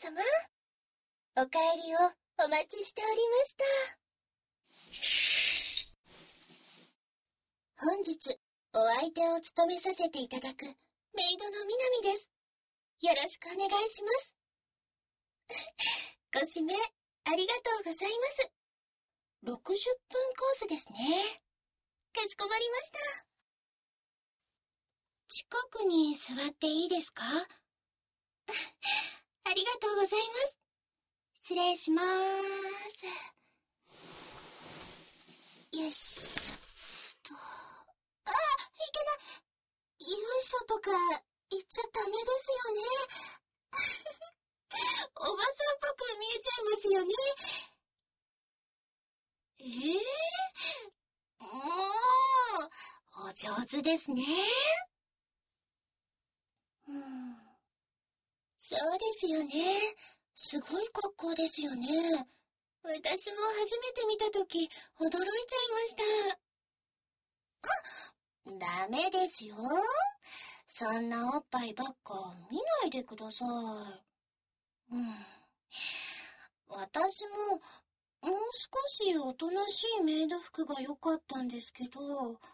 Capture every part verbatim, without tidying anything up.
様、お帰りをお待ちしておりました。本日、お相手を務めさせていただくメイドのみなみです。よろしくお願いします。ご指名ありがとうございます。ろくじゅっぷんコースですね。かしこまりました。近くに座っていいですか？ありがとうございます。失礼しまーす。よいしょっと。あ、いけない。よいしょとか言っちゃダメですよね。おばさんっぽく見えちゃいますよね。えー、もう、お上手ですね。うん、そうですよね。すごい格好ですよね。私も初めて見たとき、驚いちゃいました。あ、ダメですよ。そんなおっぱいばっか見ないでください。うん、私も、もう少しおとなしいメイド服が良かったんですけど、はい、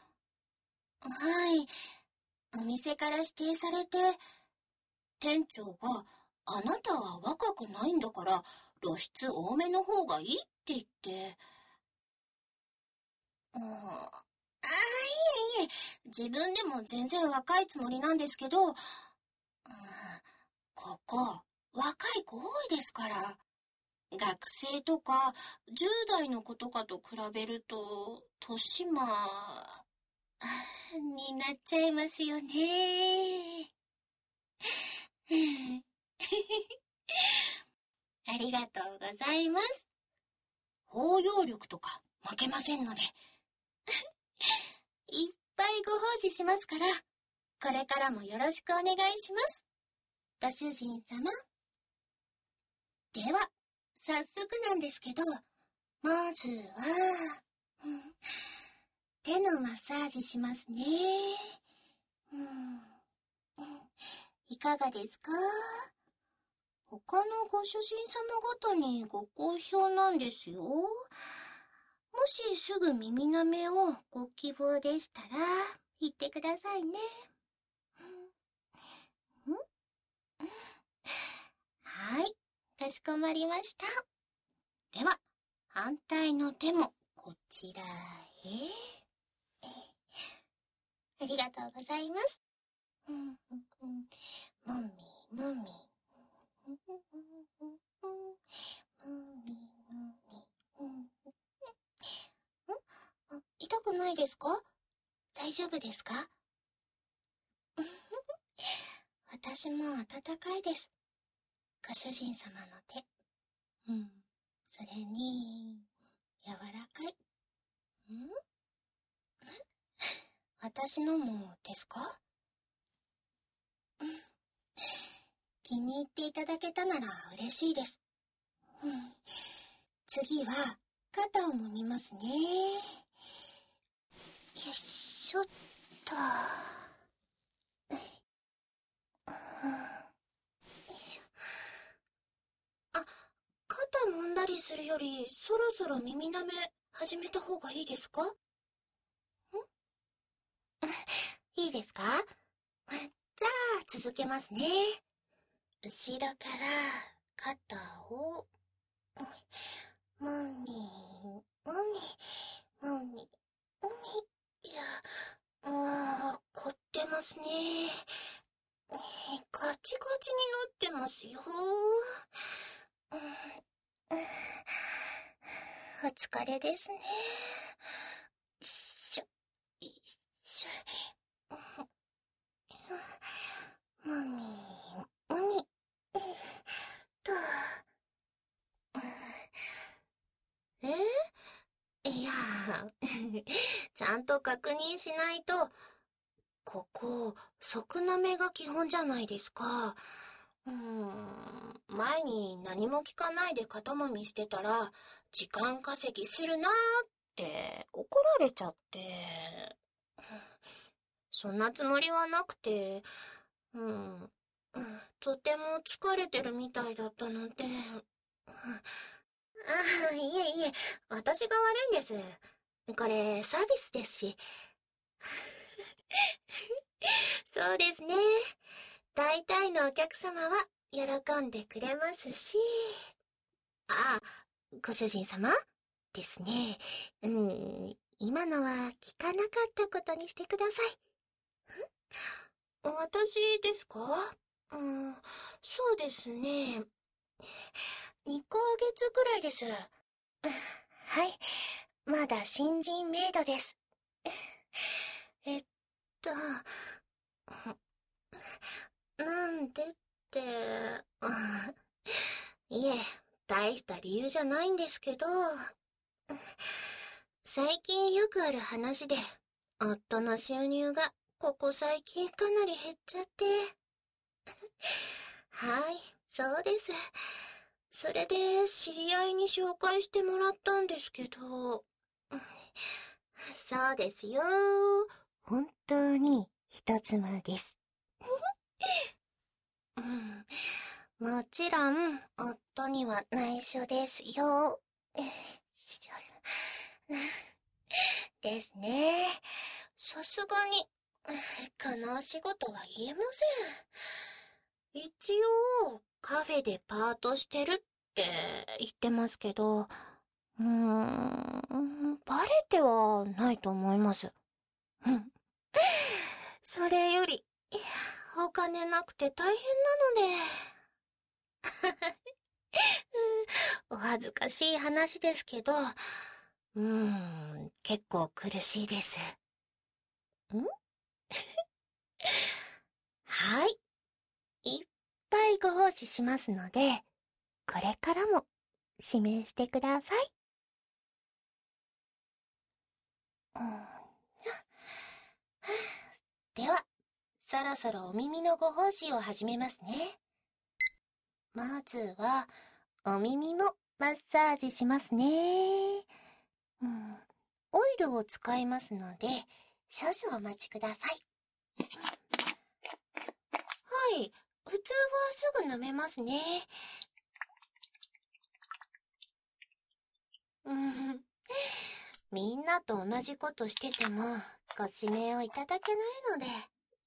お店から指定されて、店長が、あなたは若くないんだから露出多めの方がいいって言って、うん、ああ、いえいえ、自分でも全然若いつもりなんですけど、うん、ここ、若い子多いですから。学生とかじゅう代の子とかと比べると、年ま、になっちゃいますよね。ありがとうございます。包容力とか負けませんので。いっぱいご奉仕しますから、これからもよろしくお願いします。ご主人様。では、早速なんですけど、まずは、うん、手のマッサージしますね。うん、いかがですか？他のご主人様方にご好評なんですよ。もしすぐ耳舐めをご希望でしたら、言ってくださいね。ん？はい、かしこまりました。では、反対の手もこちらへ。ありがとうございます。うんうんうん、もみもみ。もみもみ。うん、あ、痛くないですか？大丈夫ですか？私も温かいです。ご主人様の手。うん。それに、柔らかい。ん？私のもですか？気に入っていただけたなら嬉しいです。うん。次は、肩を揉みますね。よいしょっと。あ、肩揉んだりするより、そろそろ耳舐め始めた方がいいですか？ん？いいですか？じゃあ、続けますね。後ろから肩を、もみ、もみ、もみ、もみ。いや、あー、凝ってますね。カチカチになってますよ。お疲れですね。よいしょ、よいしょ。もみ、もみ、と。え？いや、ちゃんと確認しないと、ここ、即舐めが基本じゃないですか。うーん、前に何も聞かないで肩もみしてたら、時間稼ぎするなーって怒られちゃって。そんなつもりはなくて、うん、 うん、とても疲れてるみたいだったので。ああ、いえいえ、私が悪いんです。これ、サービスですし。そうですね。大体のお客様は喜んでくれますし。あ、ご主人様ですね。うん、今のは聞かなかったことにしてください。私ですか？うん、そうですね。にかげつくらいです。はい、まだ新人メイドです。えっと、なんでって、いえ、大した理由じゃないんですけど、最近よくある話で、夫の収入がここ最近かなり減っちゃって。はい、そうです。それで知り合いに紹介してもらったんですけど、そうですよ。本当に人妻です。うん、もちろん、夫には内緒ですよ。ですね。さすがに、このお仕事は言えません。一応、カフェでパートしてるって言ってますけど、うーん、バレてはないと思います。うん。それより、お金なくて大変なので。お恥ずかしい話ですけど、うーん、結構苦しいです。んはい。いっぱいご奉仕しますので、これからも指名してください。うん、では、そろそろお耳のご奉仕を始めますね。まずは、お耳のマッサージしますね。うん、オイルを使いますので、少々お待ちください。はい、普通はすぐ飲めますね。うん、みんなと同じことしてても、ご指名をいただけないので。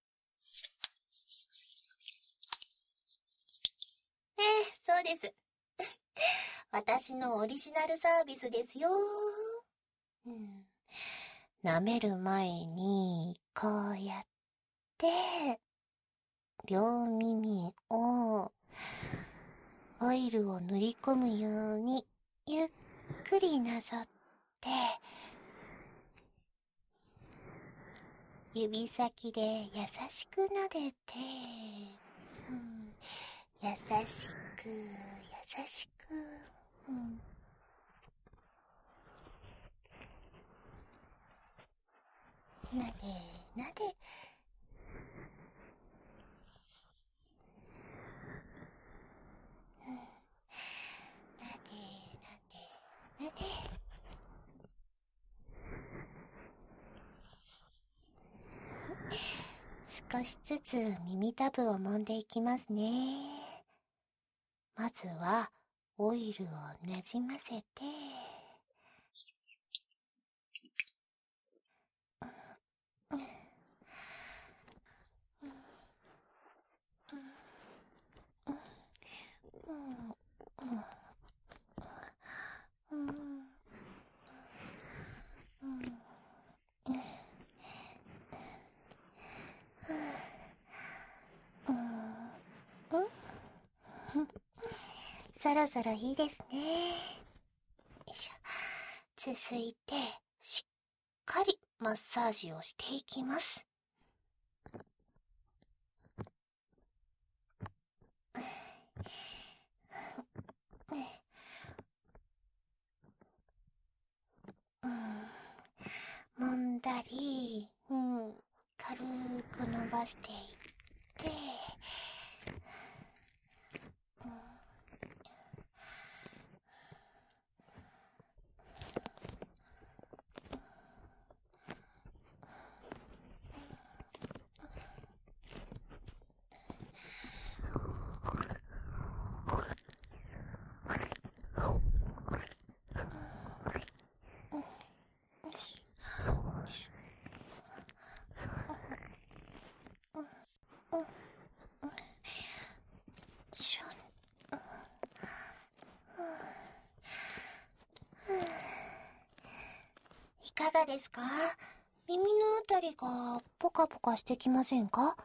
ええ、そうです。私のオリジナルサービスですよ。うん、舐める前に、こうやって、両耳を、オイルを塗り込むように、ゆっくりなぞって、指先で優しく撫でて、うん、優しく、優しく、うん、なでなで、うん、なでなでなで。少しずつ耳たぶを揉んでいきますね。まずはオイルをなじませて、うんうんそろそろいいですね。よいしょ。続いて、しっかりマッサージをしていきます。うん、揉んだり、うん、軽く伸ばしていって、うん、 がですか？耳のあたりがポカポカしてきませんか？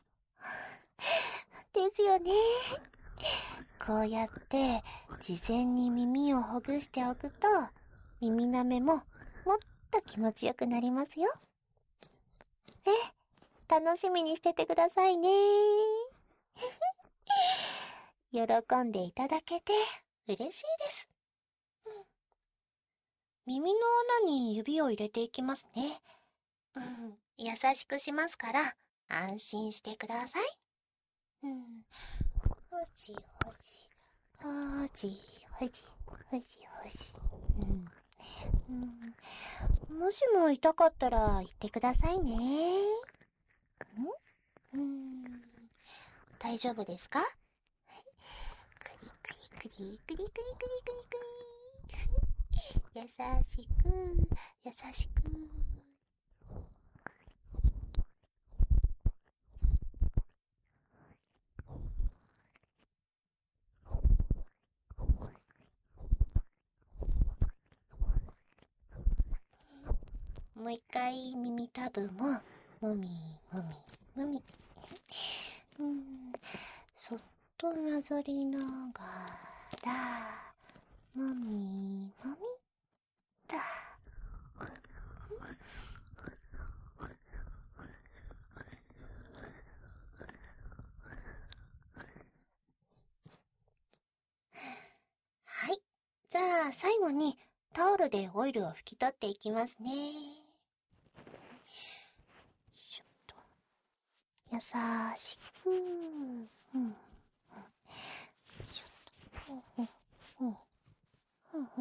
ですよね。こうやって事前に耳をほぐしておくと、耳なめももっと気持ちよくなりますよ。え、楽しみにしててくださいね。喜んでいただけて嬉しいです。うん、耳の穴に指を入れていきますね。うん、優しくしますから安心してください。うん、ほじほじ、ほじほじ、ほじほじ。うんうん、もしも痛かったら言ってくださいね。んうん、大丈夫ですか？クリクリクリクリクリクリクリクリ優しく優しく。もう一回耳たぶももみもみもみ。うん、そっとなぞりながらもみもみだ。はい。じゃあ最後にタオルでオイルを拭き取っていきますね。しょっと優しく、うん、しょっと、うん、うん、うん、うん、うん。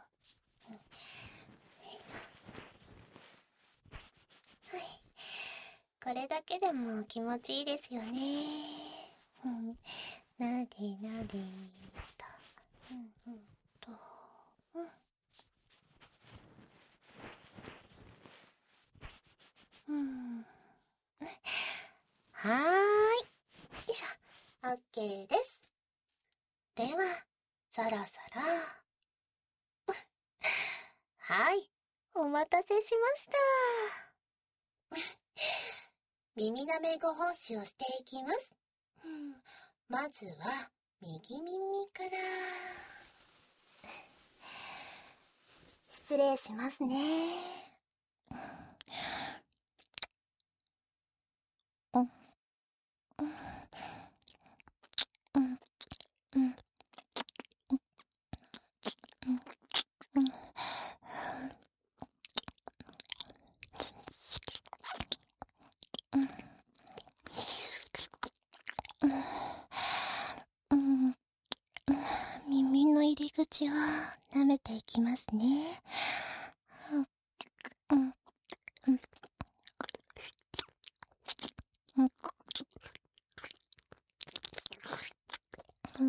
これだけでも気持ちいいですよね。うん、なでなでと、うんうんと、うん、うん。はーい。よいしょ。オッケーです。では、そろそろ。はい。お待たせしました。耳なめご奉仕をしていきます。うん、まずは、右耳から。失礼しますね。うん、うん、うん、うん、うん。うん、耳の入り口を舐めていきますね。うん、うん、うん、うん、うん。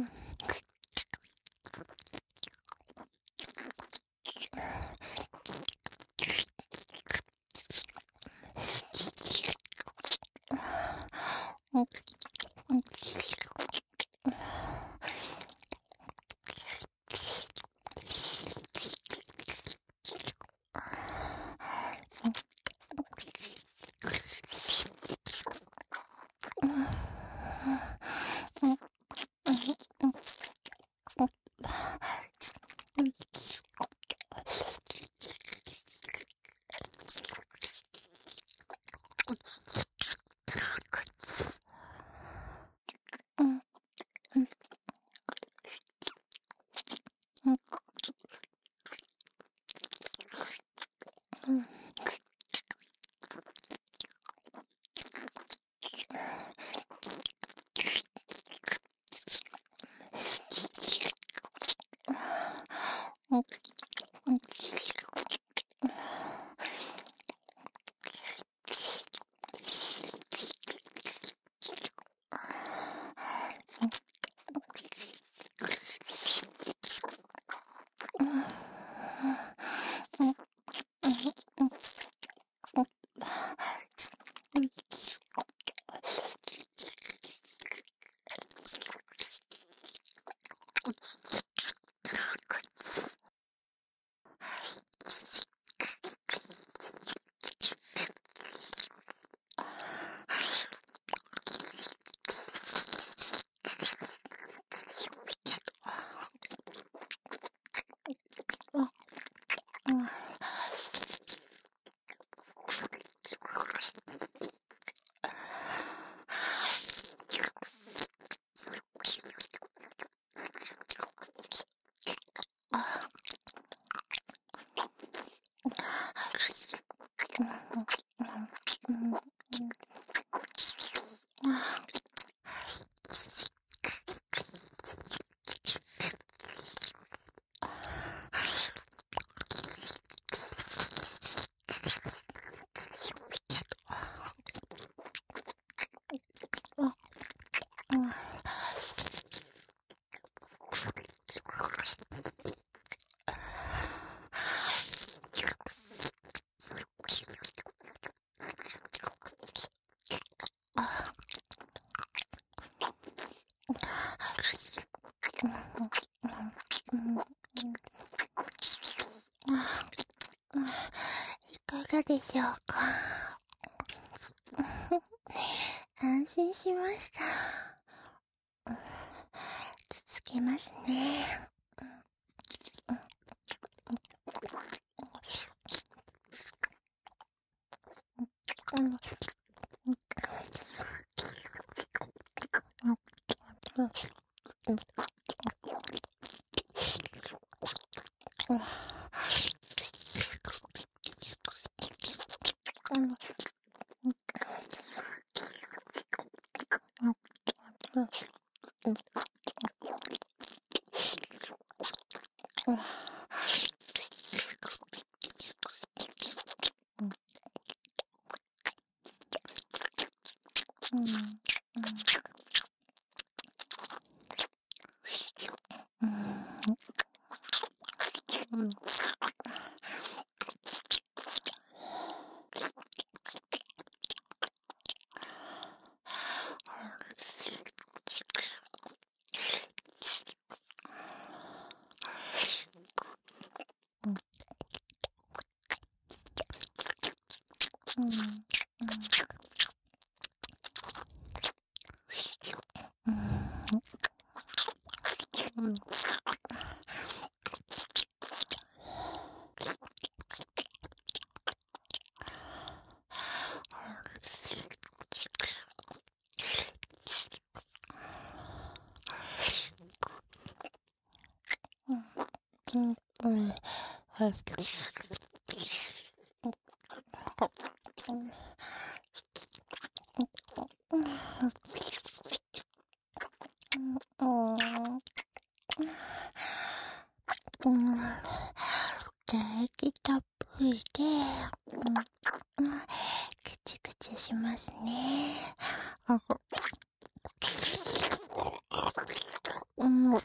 いかがでしょうか。安心しました。続けますね。唾液たっぷりで、うんうん、くちくちしますね。あうんうんうん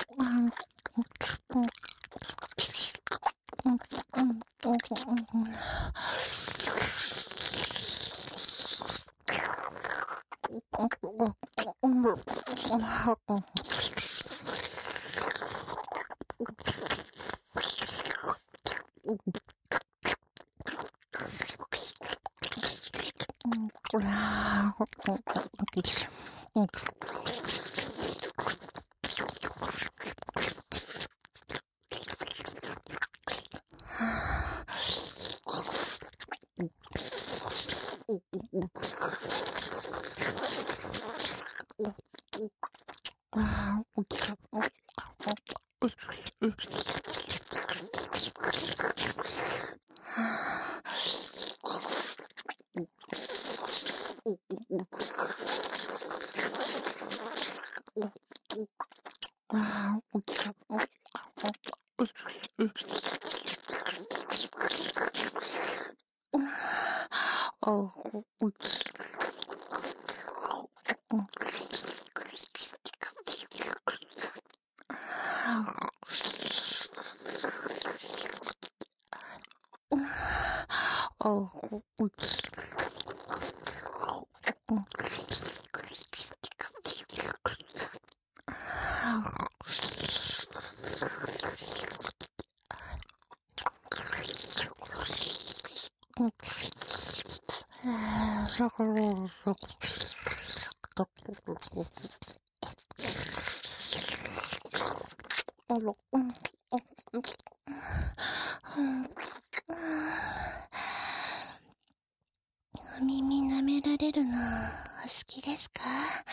お耳舐められるのお好きですか？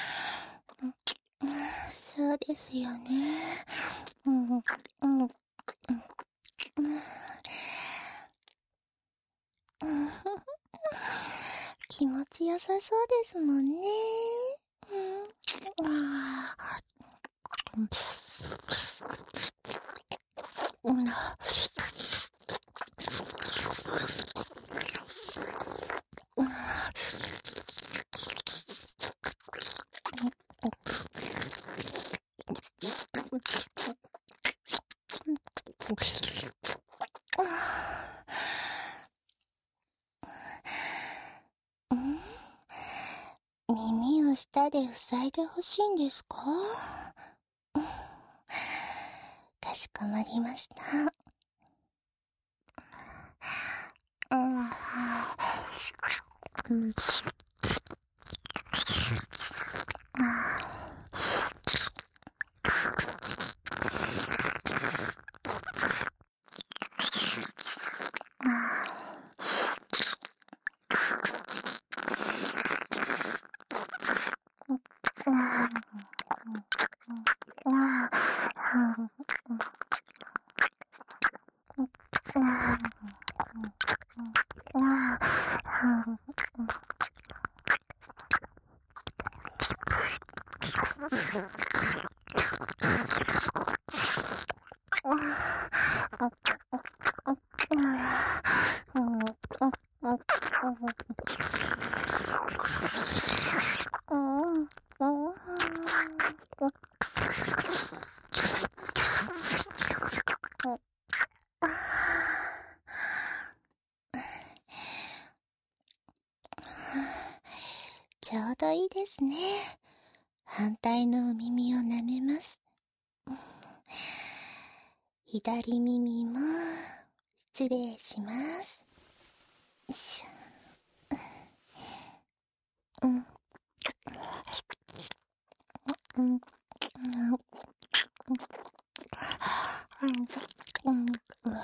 そうですよね。うんうんうん気持ちよさそうですもんね。 耳を舌で塞いでほしいんですか？かしこまりました。ちょうどいいですね。反対のお耳を舐めます。左耳も失礼します。よいしょ。うん。うん。うん。うん。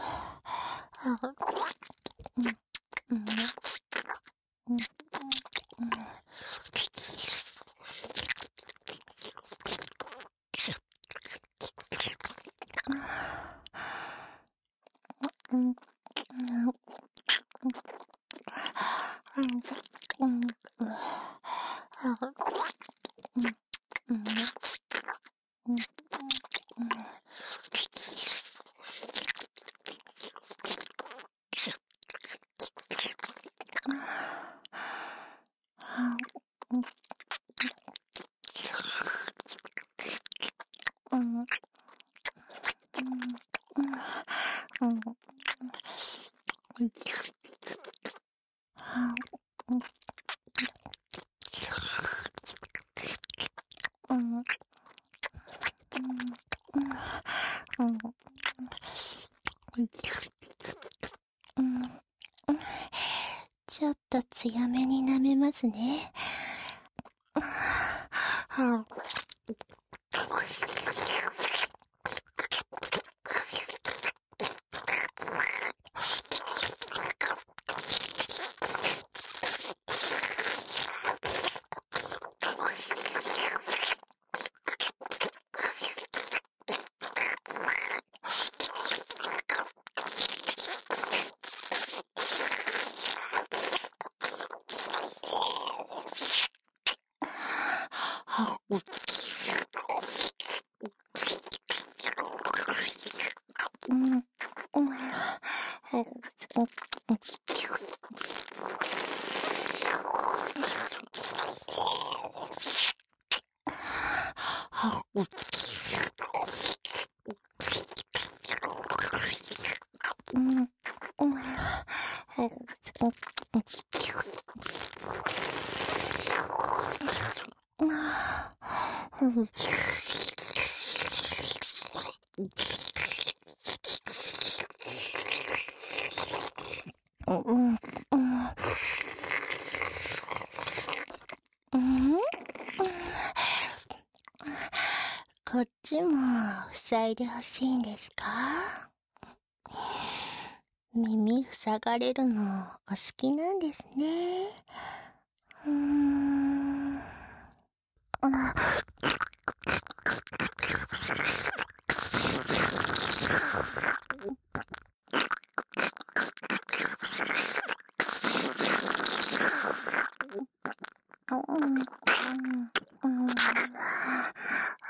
ちょっと強めに舐めますね。こっちも塞いでほしいんですか？耳塞がれるのお好きなんですね。うーん。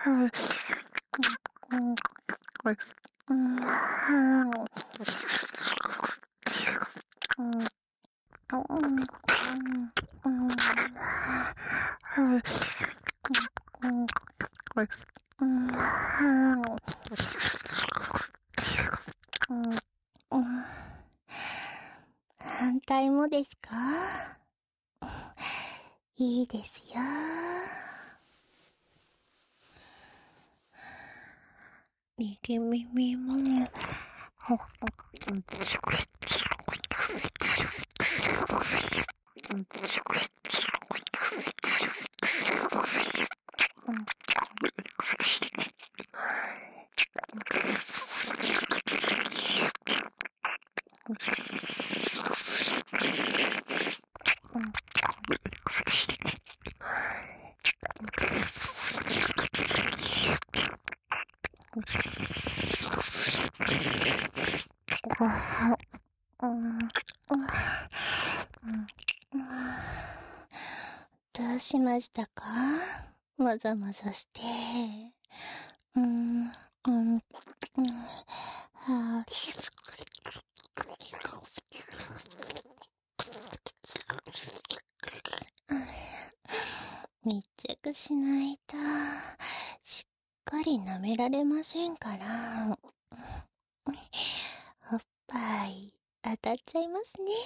反対もですか？いいですよ。右耳も。どうしましたか？もざもざして。うん、うん、うん、はあ。密着しないと、しっかり舐められませんから。おっぱい、当たっちゃいますね。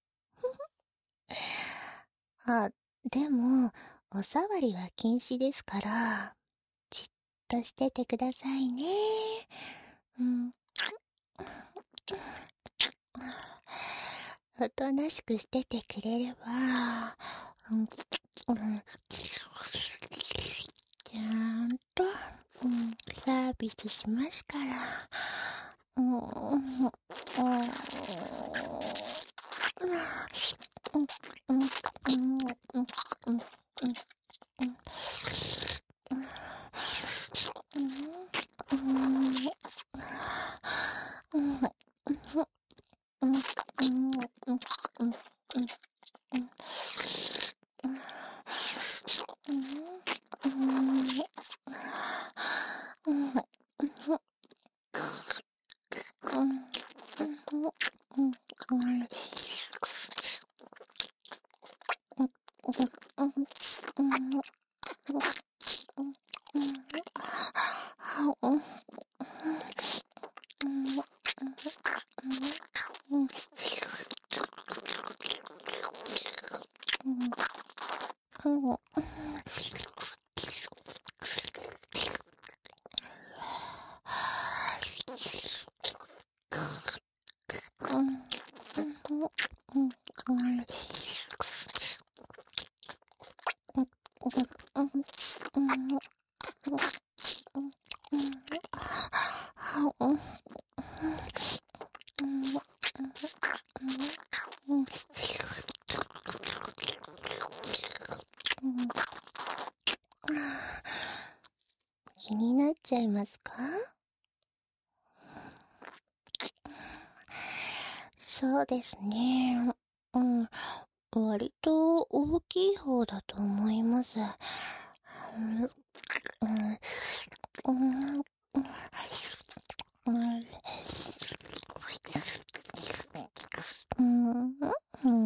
あ、でも、おさわりは禁止ですから、じっとしててくださいね。うん。おとなしくしててくれれば、うん、うん、ちゃんと、うん、サービスしますから。うん、うん、うん、うん、うん、うん、うん。気になっちゃいますか？そうですね。うん。割と大きい方だと思います。うん。うん。うん。うん。うん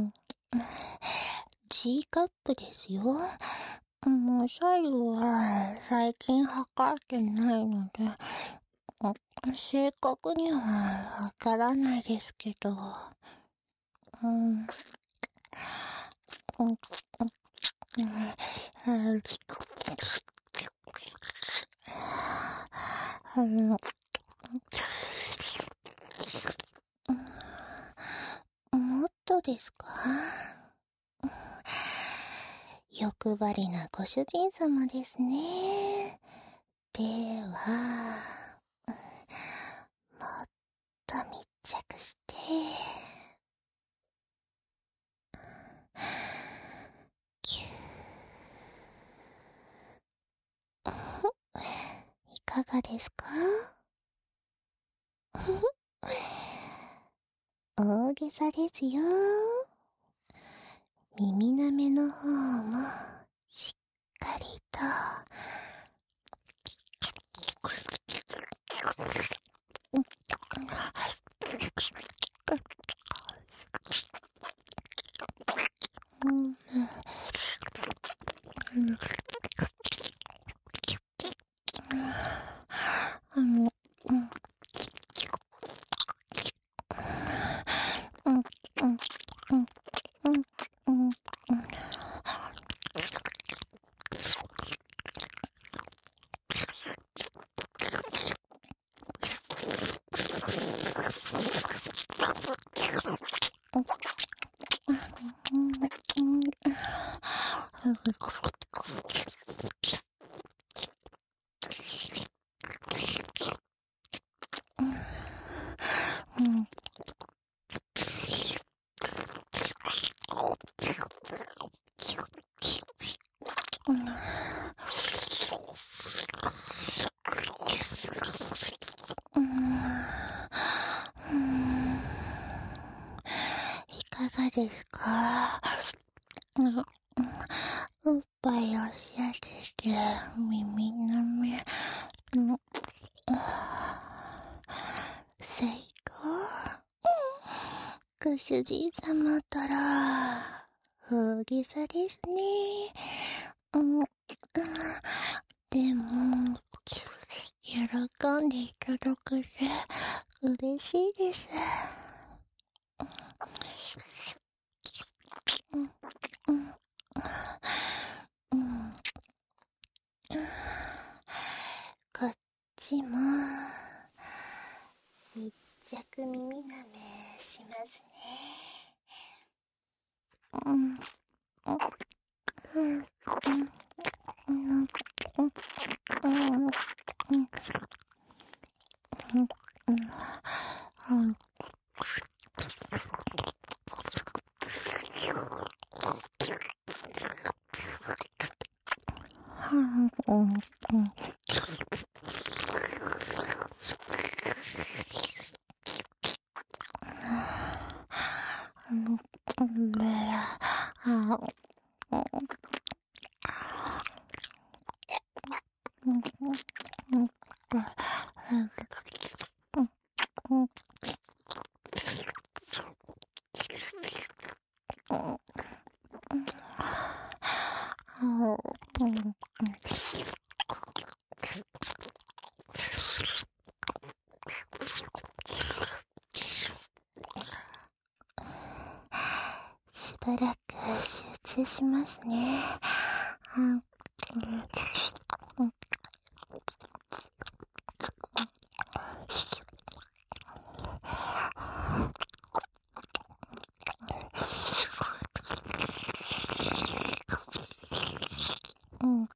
。G カップですよ。もう左右は最近測ってないので、正確にはわからないですけど。うん。うん。うん。もっとですか？欲張りなご主人様ですね。では、もっと密着して、キュー。いかがですか？大げさですよ。耳なめの方もしっかりとあの、うん、うん、うん、うん、うん、うん、うん。いかがですか？おっぱいをしやせて耳の目の最高。ご主人様ったら大げさですね。うん、でも喜んでいただけて嬉しいです。うん、うん、うん、こっちも密着耳舐めしますね。うん、うん、うん、うん、うん、うん、うん、うん、しばらく集中しますね。うん、うん、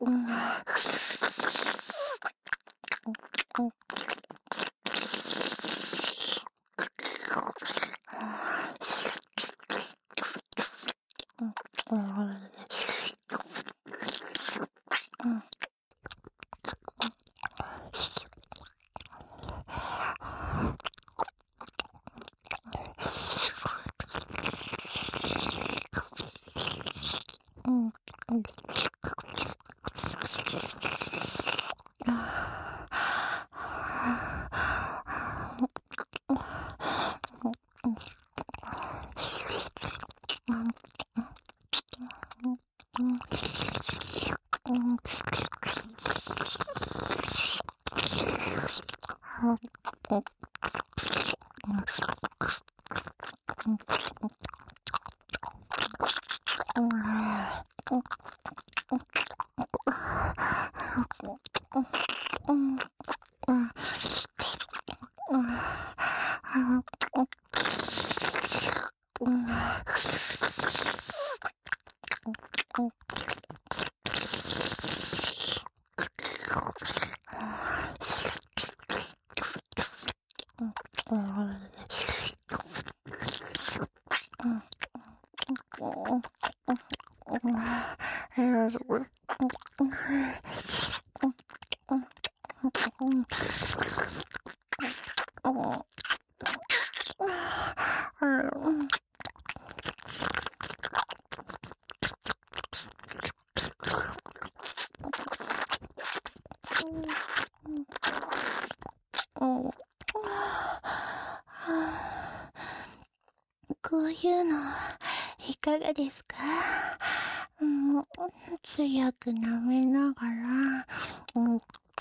こういうのいかがですか？うん、強く舐めながら、うん、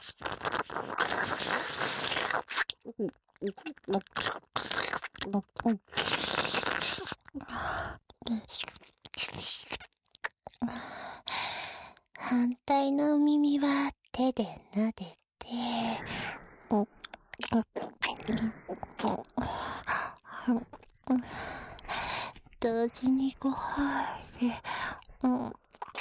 反対の耳は手で撫でて、同時にごはいで、うん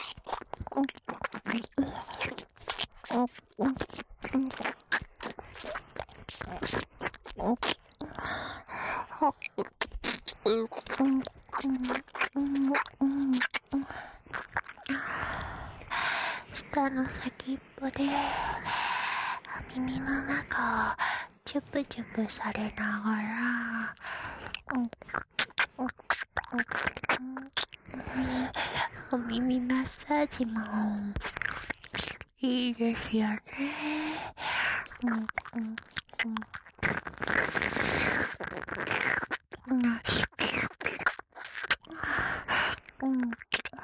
舌の先っぽで耳の中をチュプチュプされながら、お耳マッサージもいいですよね。うんうんうんうん、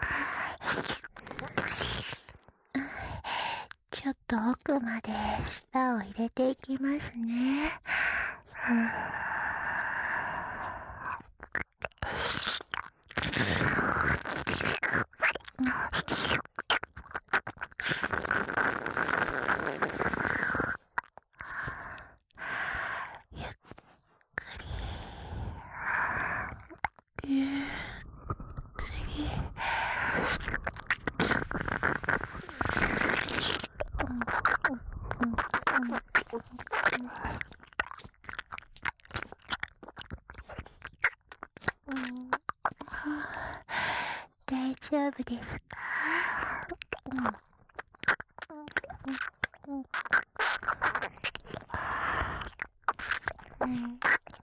ちょっと奥まで舌を入れていきますね。大丈夫ですか？うんうん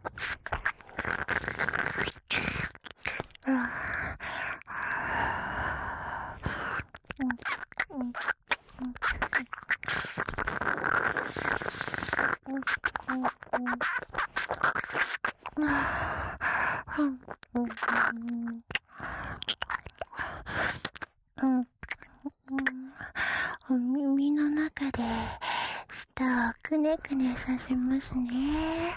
お耳の中で舌をくねくねさせますね。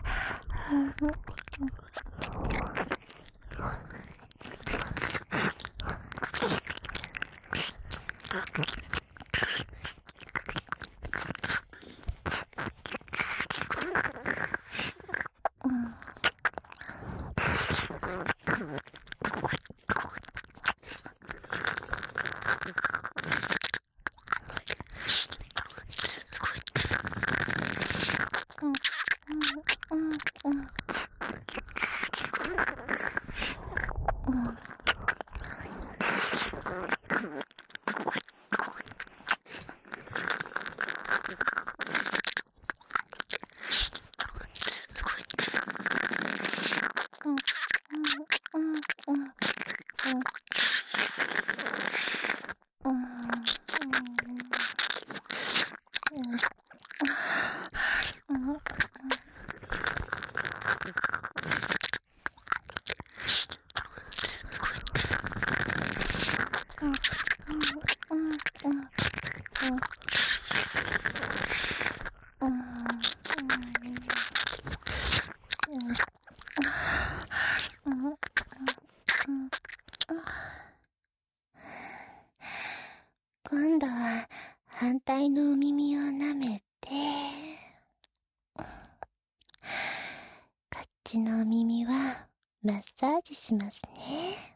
反対のお耳を舐めて、こっちのお耳はマッサージしますね。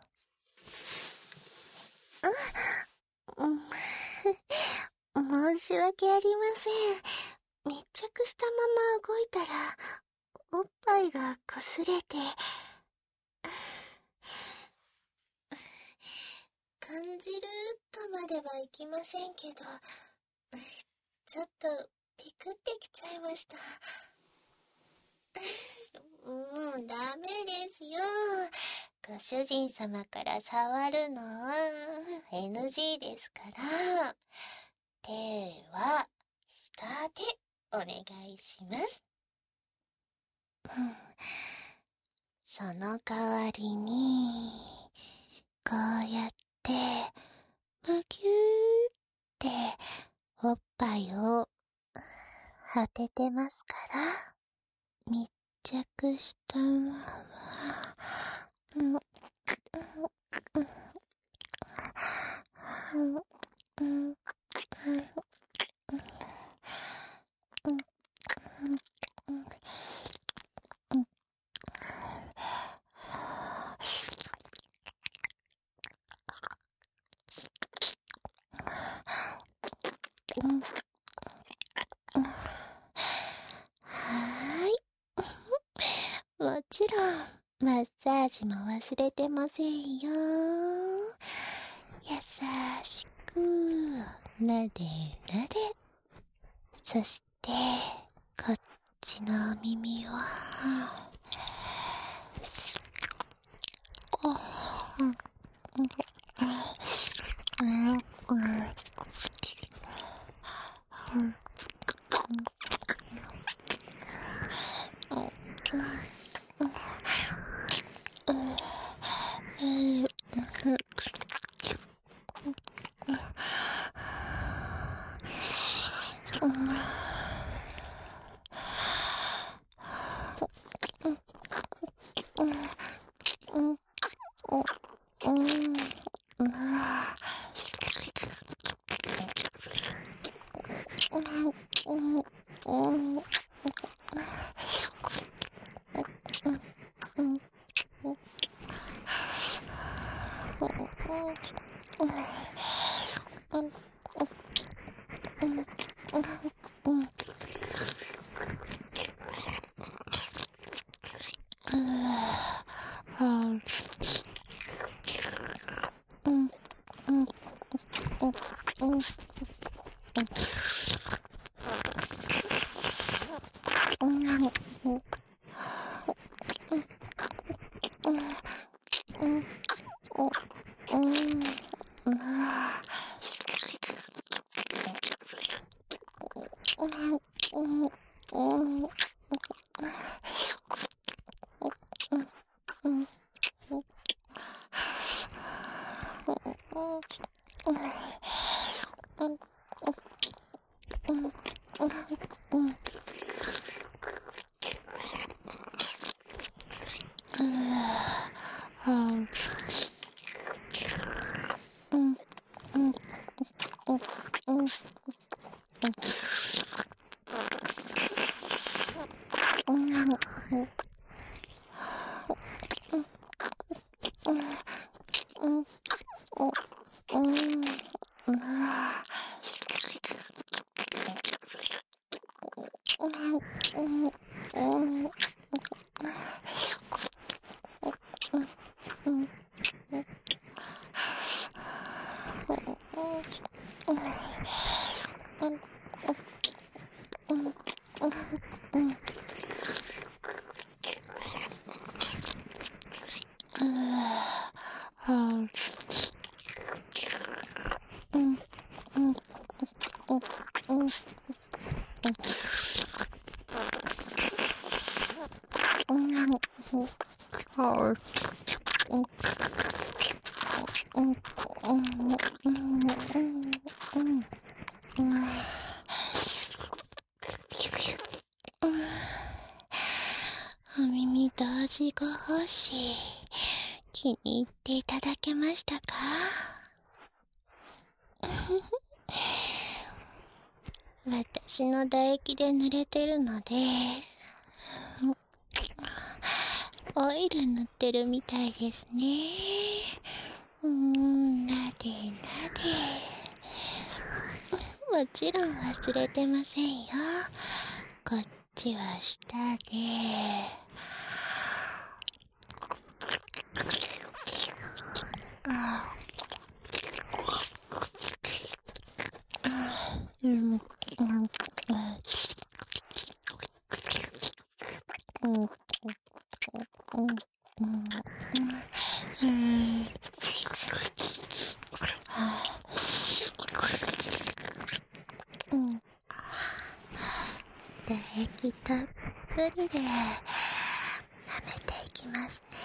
うん、申し訳ありません。密着したまま動いたらおっぱいが擦れて、感じるとまではいきませんけど、ちょっとピクってきちゃいました。もうダメですよ。ご主人様から触るのは エヌジー ですから、手は下でお願いします。その代わりに、こうやってむぎゅーっておっぱいを当ててますから、密着したまま、うんうんうんうんはーい。もちろん、マッサージも忘れてませんよ。優しく、なでなで。そして、こっちのお耳は、うんうんうんお耳と味ご奉仕、気に入っていただけましたか？ 私の唾液で濡れてるので、オイル塗ってるみたいですね。うーん、なでなで。もちろん忘れてませんよ。こっちは下で。うん、うん、うん、うん、うん、うん。うん。唾液たっぷりで舐めていきますね。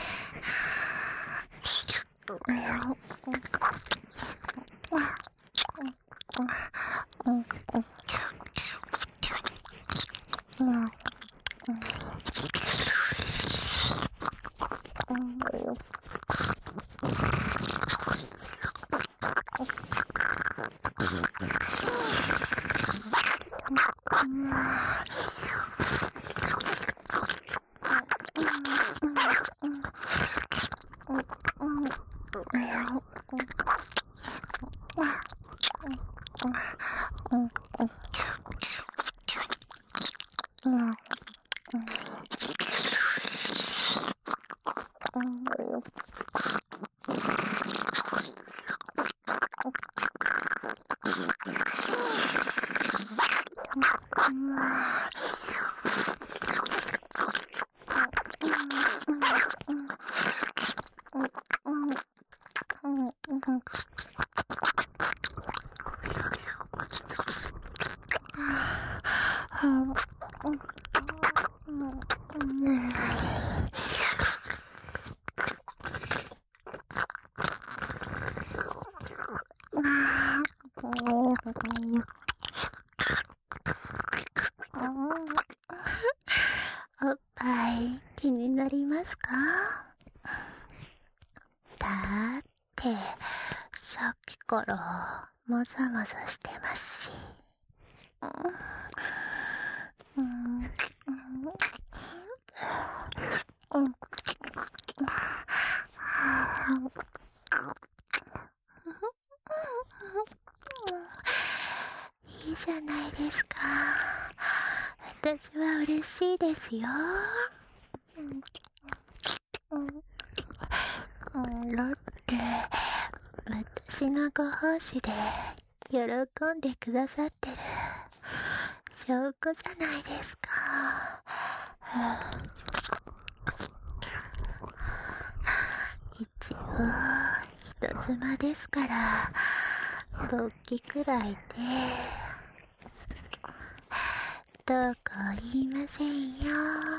おっぱい気になりますか？だってさっきからもざもざしてますし。うん、うん、うん、いいじゃないですか。私は嬉しいですよ。うん、うん、だって私のご奉仕で喜んでくださってる証拠じゃないですか。一応人妻ですから勃起くらいでどうこう言いませんよ。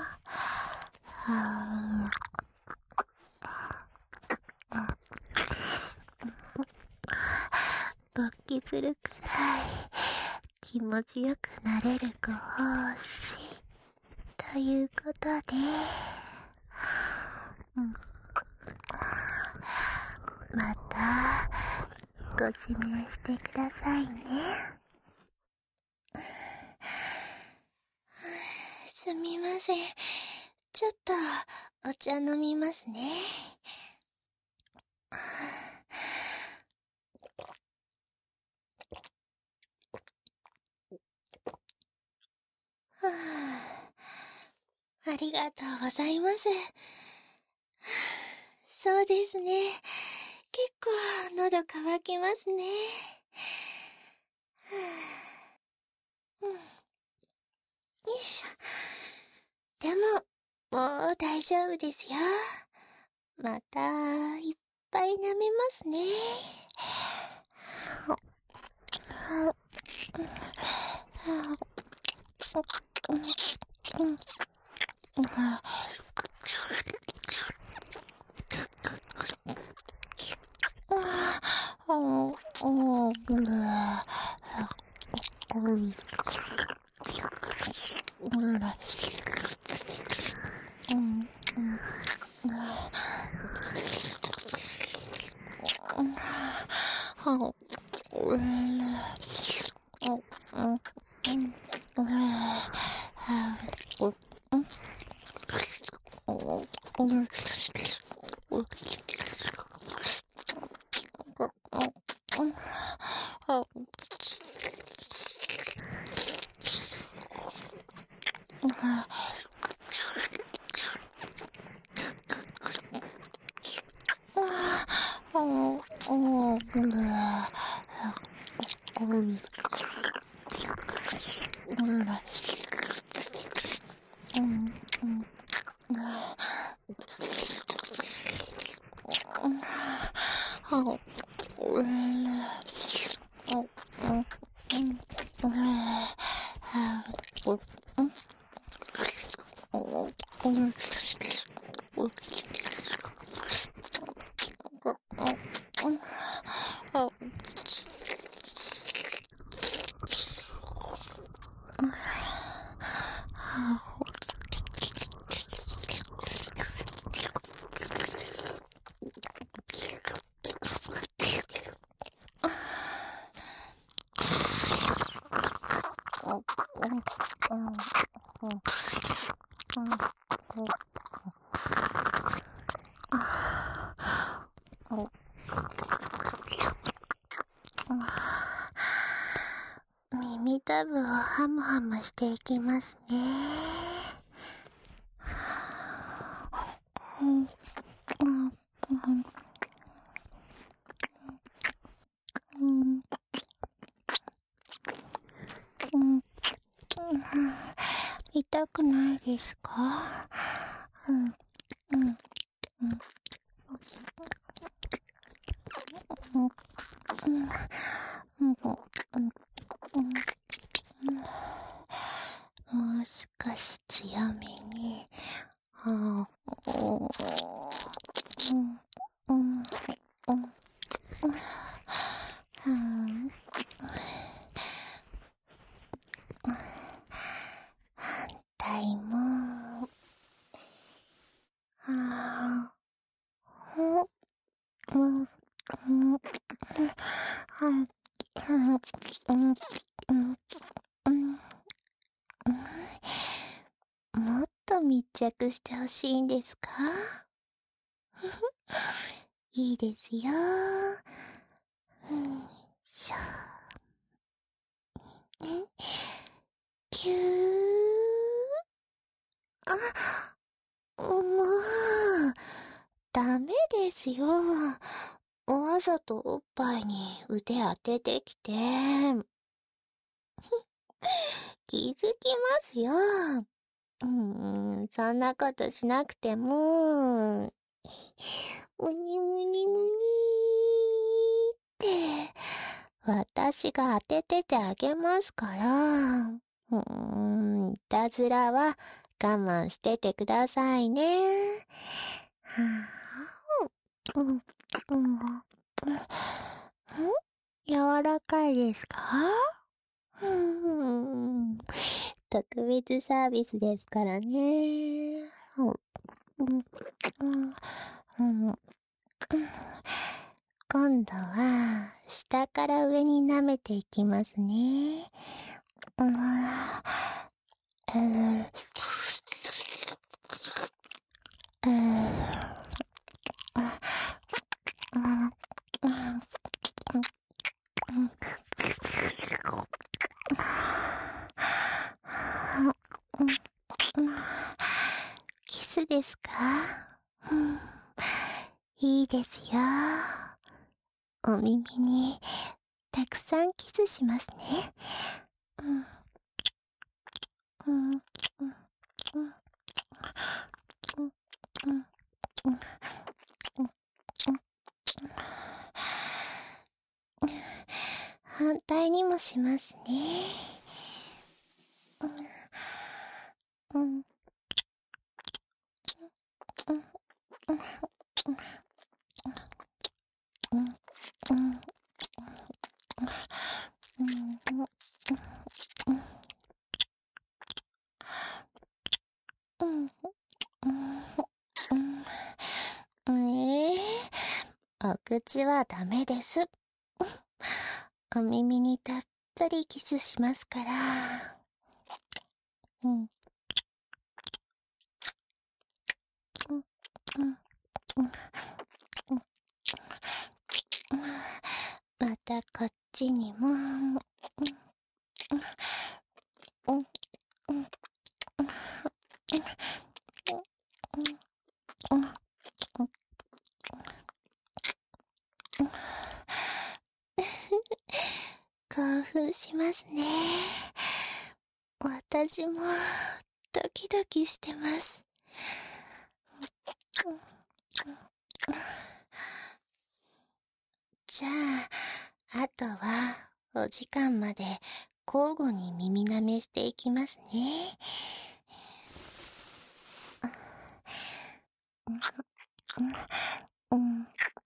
はあ、勃起するくらい気持ちよくなれるご奉仕ということで、うん、またご指名してくださいね。すみません。ちょっとお茶飲みますね。はあ、ありがとうございます。そうですね。結構喉乾きますね。うん、よいしょ。でも、もう大丈夫ですよ。またいっぱい舐めますね。 耳たぶをハムハムしていきますね。痛くないですか？うんうんうんもう少し強めに。あうんうんうん反対も。あうんうんうんもっと密着してほしいんですか？いいですよ。よいしょ。キュー。あ、もう、ダメですよ。わざとおっぱいに腕当ててきて。気づきますよ。うーん、そんなことしなくても、むにむにむにって、私が当てててあげますから。うーん、いたずらは我慢しててくださいね。はぁ、うん、うん、うん、柔らかいですか？うーん、特別サービスですからね。うんうんうんうん、今度は下から上に舐めていきますね。うん、うん、うんキスですか？うん、いいですよ。お耳にたくさんキスしますね。うん、うん、うん、うん、うん、うん、反対にもしますね。うん、うん、うん、うん、うん、うん、うん、えー、お口はダメです。お耳にたっぷりキスしますから。 うん。うん。うん。うん。うん。またこっちにも。うん。うん。うん。うん。うん。興奮しますね。私もドキドキしてます。じゃあ、あとはお時間まで交互に耳舐めしていきますね。うん。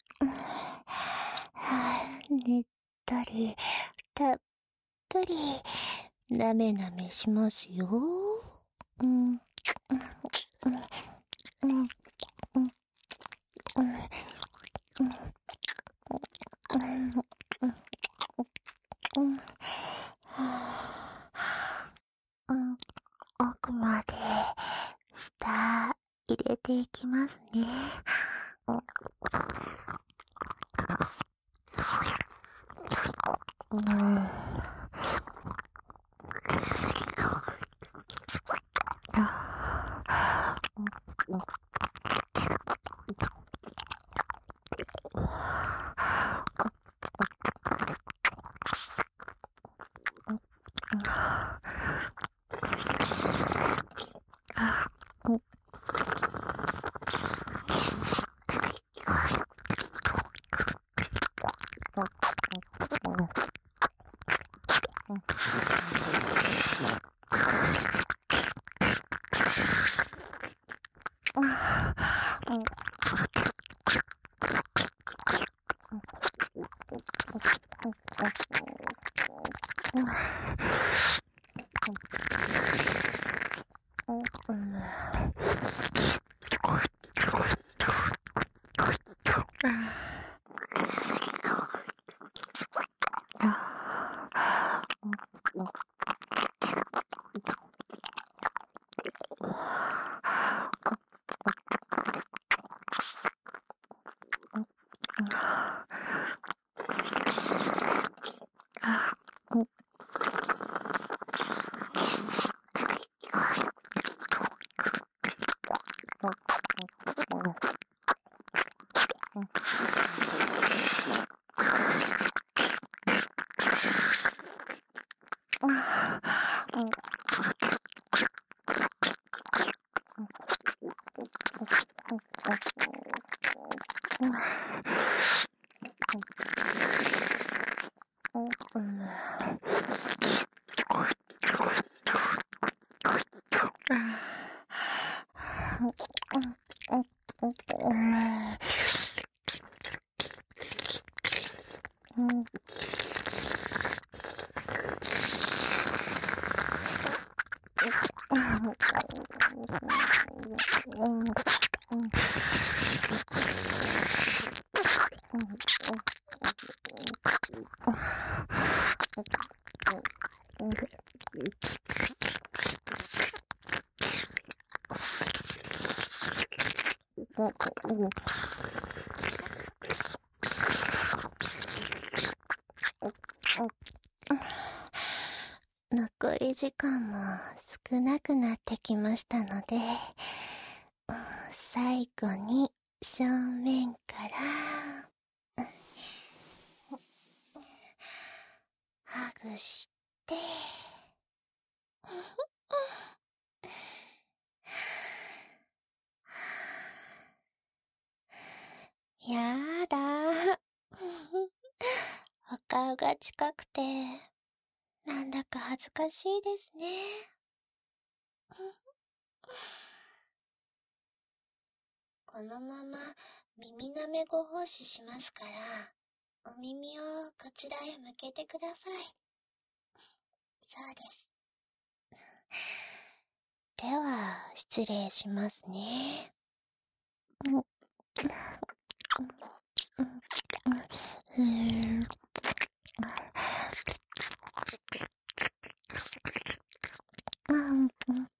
はぁ、ねったり、たっぷり、なめなめしますよ。うん。うん。うん。うん。うん。うん。うん。うん。奥まで、舌、入れていきますね。うん。うん。残り時間も少なくなってきましたので、最後に正面からハグしてやだーお顔が近くてなんだか恥ずかしいですね。このまま耳舐めご奉仕しますから、お耳をこちらへ向けてください。そうです。では失礼しますね。うん。うん。うん。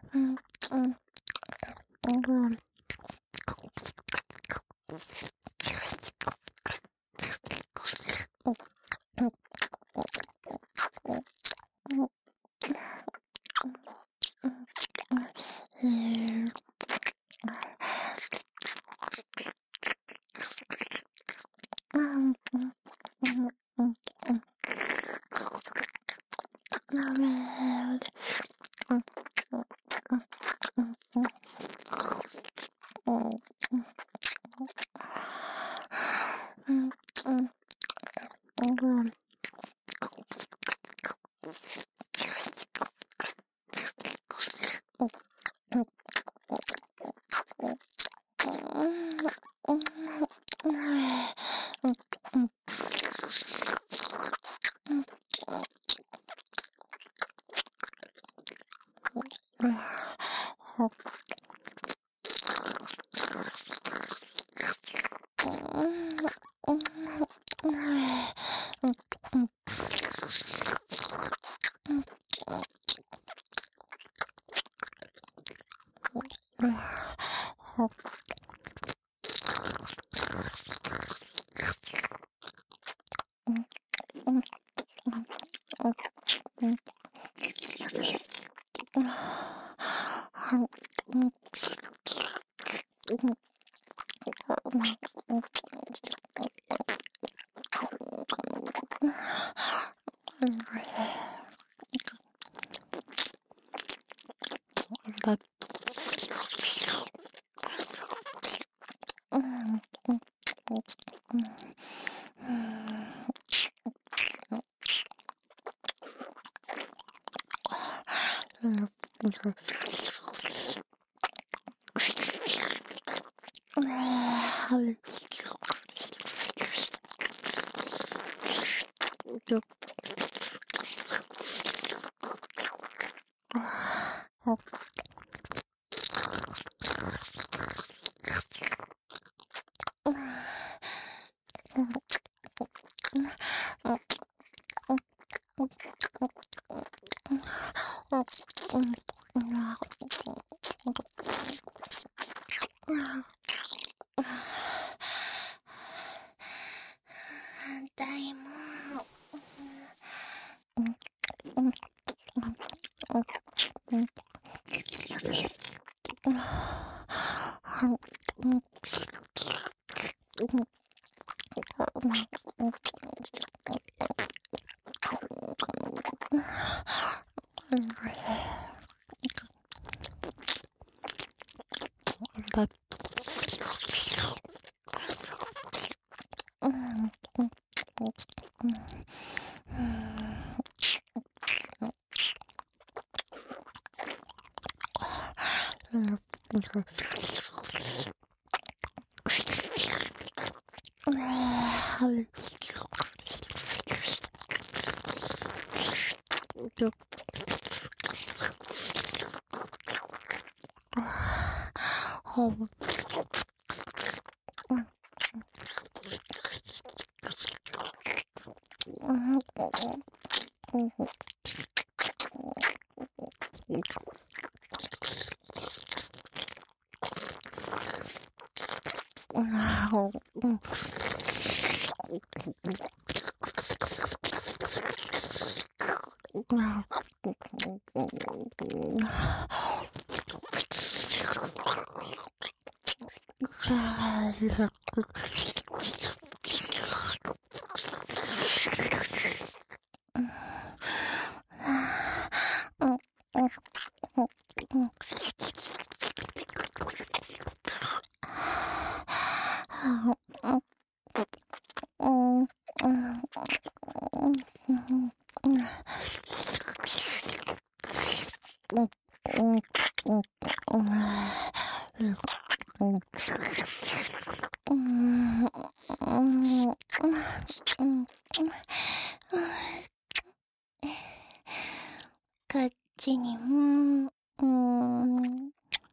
こっちにも、うーん。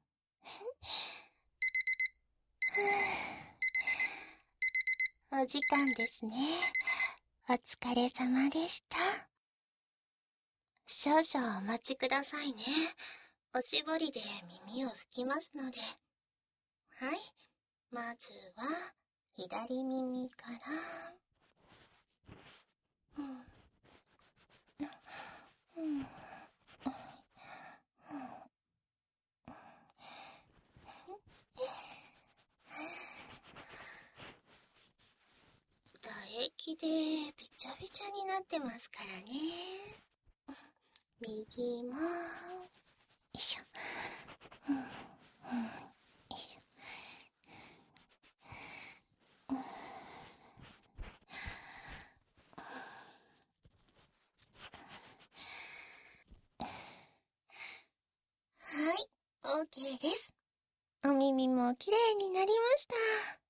お時間ですね。お疲れ様でした。少々お待ちくださいね。 おしぼりで耳を拭きますので。はい。まずは、左耳から。うん。うん。うん。唾液でびちゃびちゃになってますからね。右も、よいしょ。うん。うん。よいしょ。うん。はい、OK です。お耳もきれいになりました。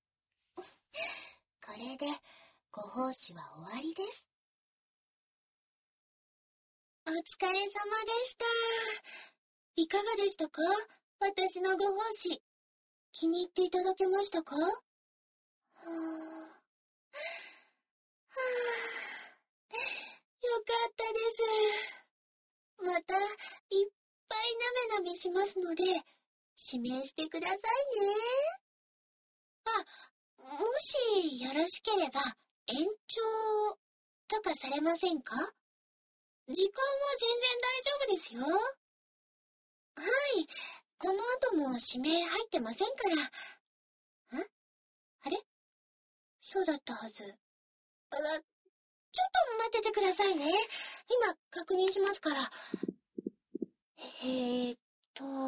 これでご奉仕は終わりです。お疲れ様でした。いかがでしたか？私のご奉仕。気に入っていただけましたか？はぁ、はぁ、よかったです。また、いっぱいなめなめしますので、指名してくださいね。あ、もしよろしければ、延長とかされませんか？時間は全然大丈夫ですよ。はい、この後も指名入ってませんから。ん？あれ？そうだったはず。あ、ちょっと待っててくださいね。今確認しますから。えーっと、うん、うん、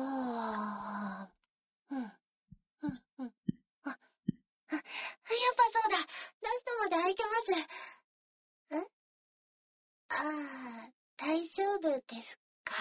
うん。あ、あ、やっぱそうだ。ラストまで空いてます。ん？ああ、大丈夫ですか。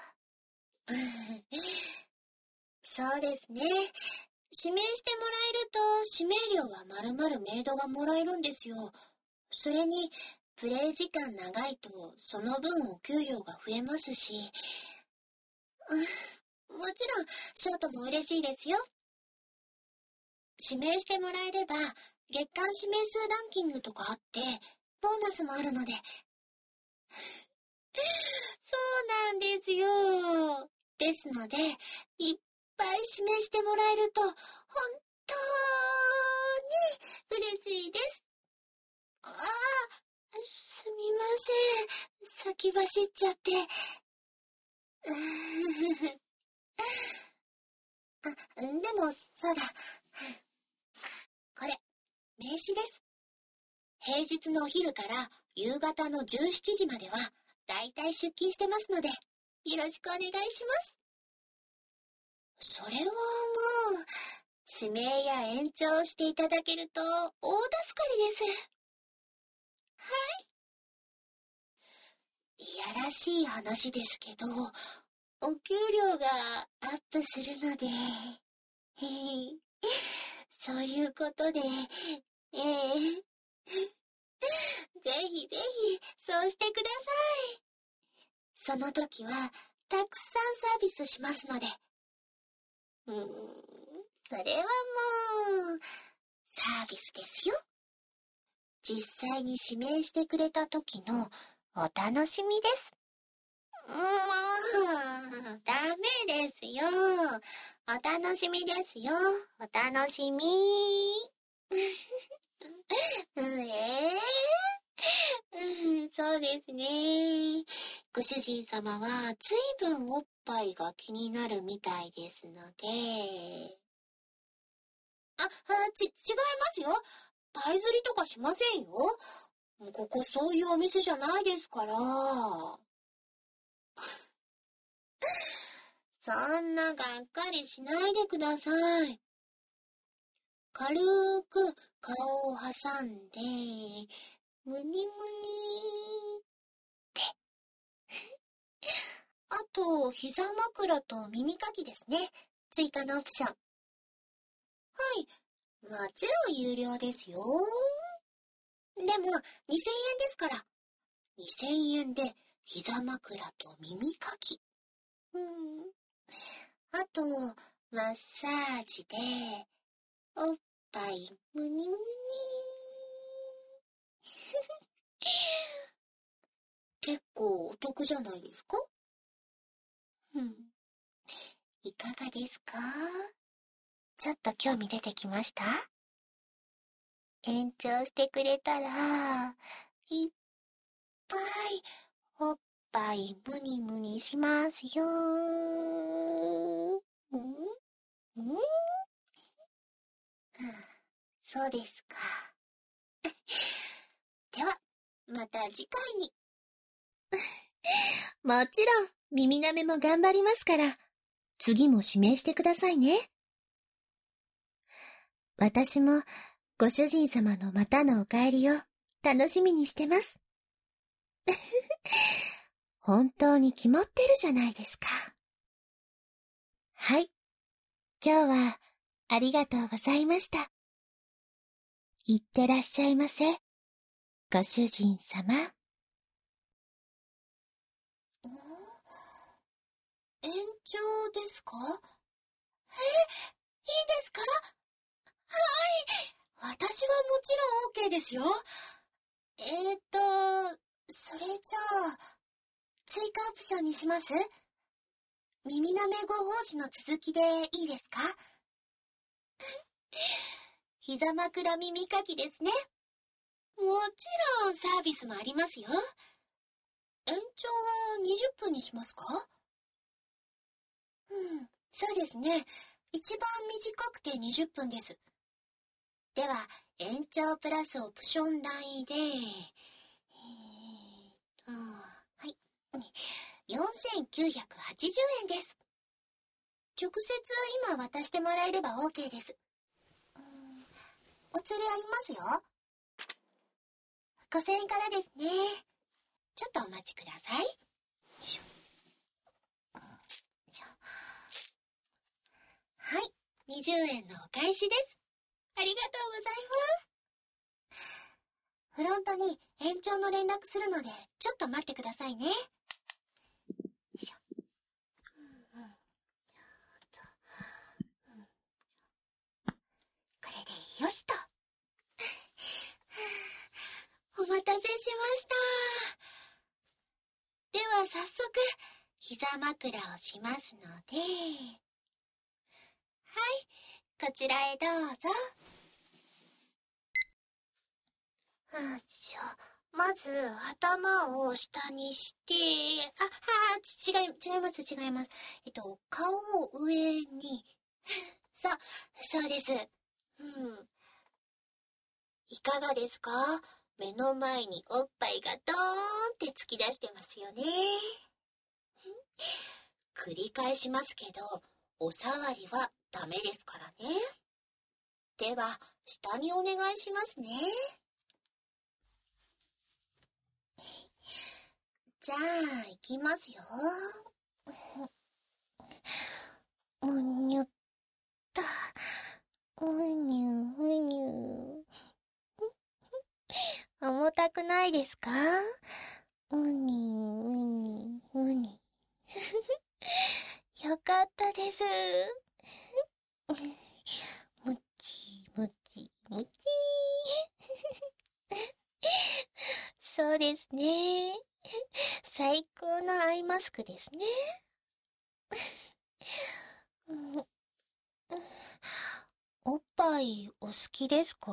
そうですね。指名してもらえると、指名料はまるまるメイドがもらえるんですよ。それに、プレイ時間長いと、その分お給料が増えますし。うん、もちろん、ショートも嬉しいですよ。指名してもらえれば、月間指名数ランキングとかあって、ボーナスもあるので。そうなんですよ。ですので、いっぱい指名してもらえると、本当に嬉しいです。ああ、すみません。先走っちゃって。うーんあ、でも、そうだ。これ、名刺です。平日のお昼から夕方のじゅうしちじまでは、だいたい出勤してますので、よろしくお願いします。それはもう、指名や延長していただけると大助かりです。はい。いやらしい話ですけど、お給料がアップするので、へへそういうことで、ええぜひぜひ、そうしてください。その時は、たくさんサービスしますので。うーん、それはもう、サービスですよ。実際に指名してくれた時のお楽しみです。もう、ダメですよ。お楽しみですよ。お楽しみ。ええうん、そうですね。ご主人様はずいぶんおっぱいが気になるみたいですので。あ、あち、違いますよ。パイ釣りとかしませんよ。ここそういうお店じゃないですから。そんながっかりしないでください。軽く顔を挟んで、むにむにって。あと、膝枕と耳かきですね。追加のオプション。はい。もちろん有料ですよ。でも、にせんえんですから。にせんえんで膝枕と耳かき。うん。あと、マッサージで、おっぱいむにむに。結構お得じゃないですか？うん。 いかがですか？ちょっと興味出てきました？延長してくれたら、いっぱいおっぱいムニムニしますよ。うんうん、そうですか。では、また次回に。 もちろん、耳なめも頑張りますから、次も指名してくださいね。私も、ご主人様のまたのお帰りを楽しみにしてます。本当に決まってるじゃないですか。はい。今日はありがとうございました。いってらっしゃいませ、ご主人様。 延長ですか？え、いいですか？はい。私はもちろん OK ですよ。えーと、それじゃあ、追加オプションにします？耳なめご奉仕の続きでいいですか？膝枕耳かきですね。もちろんサービスもありますよ。延長はにじゅっぷんにしますか？うん、そうですね。一番短くてにじゅっぷんです。では、延長プラスオプション代で、えーと、はい。よんせんきゅうひゃくはちじゅうえんです。直接今渡してもらえれば OK です。うん、お釣りありますよ。ごせんえんからですね。ちょっとお待ちください。よいしょ。はい、にじゅうえんのお返しです。ありがとうございます。フロントに延長の連絡するので、ちょっと待ってくださいね。よいしょ。うんうん、これでよしと。お待たせしました。では早速、膝枕をしますので、はい、こちらへどうぞ。よいしょ。まず、頭を下にして、あ、は違い、違います、違います。えっと、顔を上に。そう、そうです。うん。いかがですか？目の前におっぱいがドーンって突き出してますよね。繰り返しますけど、お触りはダメですからね。では、下にお願いしますね。じゃあ、いきますよ。むにゅった。むにゅむにゅ。重たくないですか？むにゅむにゅむにゅ。よかったです。むちむちむち。そうですね。最高のアイマスクですね。おっぱいお好きですか？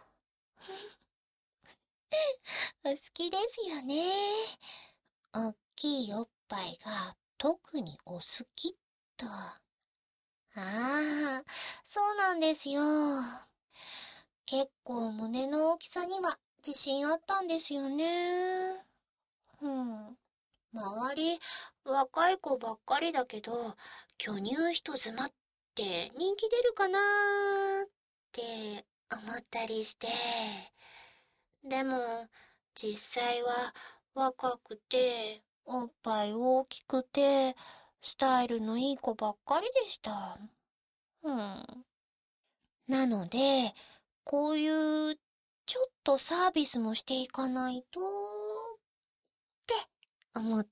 お好きですよね。おっきいおっぱいが特にお好きと。ああ、そうなんですよ。結構胸の大きさには自信あったんですよね。うん。周り、若い子ばっかりだけど、巨乳人妻って人気出るかなーって思ったりして。でも、実際は若くて、おっぱい大きくて、スタイルのいい子ばっかりでした。うん。なので、こういうちょっとサービスもしていかないと、って思って。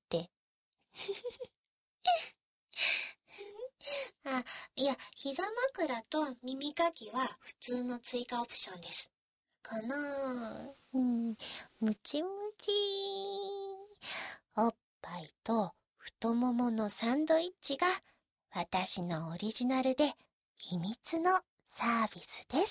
あ、いや、膝枕と耳かきは普通の追加オプションです。かなぁ。うん、ムチムチ。おっぱいと太もものサンドイッチが私のオリジナルで秘密のサービスです。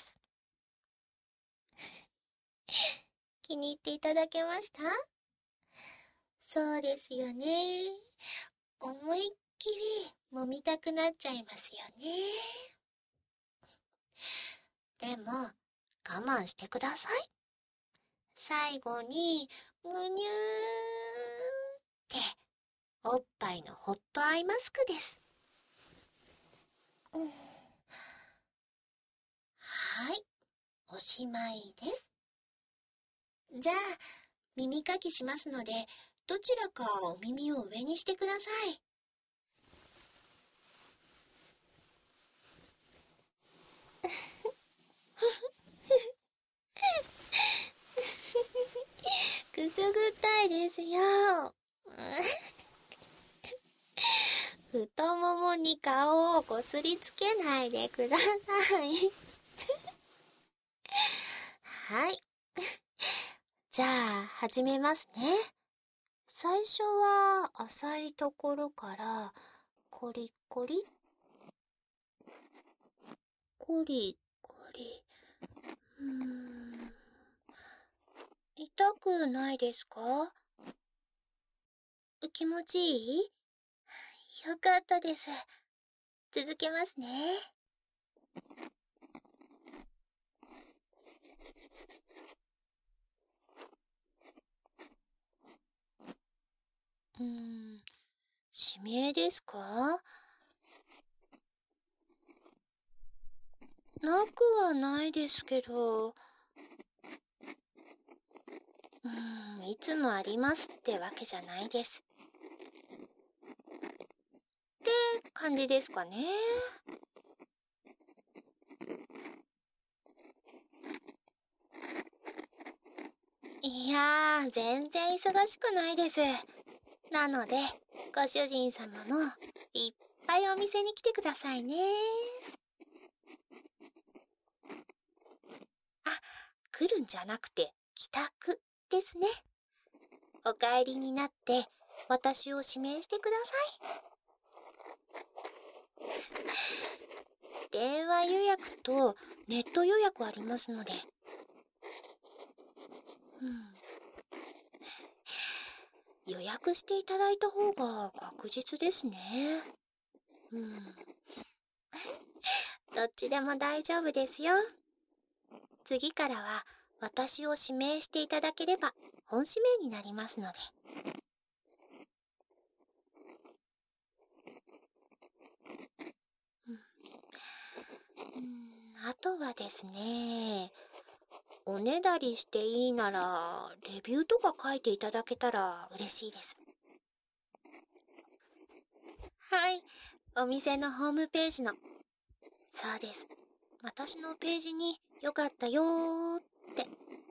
気に入っていただけました？そうですよね。思いっきり揉みたくなっちゃいますよね。でも、我慢してください。最後に、ぐにゅーって、おっぱいのホットアイマスクです。うん、はい、おしまいです。じゃあ、耳かきしますので、どちらかお耳を上にしてください。くすぐったいですよ。太ももに顔をこすりつけないでください。はい。じゃあ、始めますね。最初は浅いところから、コリコリ、コリコリ。うーん。痛くないですか？気持ちいい？よかったです。続けますね。うーん、指名ですか？なくはないですけど、うーん、いつもありますってわけじゃないです。って感じですかね。いやー、全然忙しくないです。なので、ご主人様もいっぱいお店に来てくださいね。あ、来るんじゃなくて帰宅ですね。お帰りになって私を指名してください。電話予約とネット予約ありますので。うん。予約していただいた方が確実ですね。うん。どっちでも大丈夫ですよ。次からは私を指名していただければ本指名になりますので。うん。うん、あとはですね、おねだりしていいならレビューとか書いていただけたら嬉しいです。はい、お店のホームページの。そうです。私のページによかったよーって。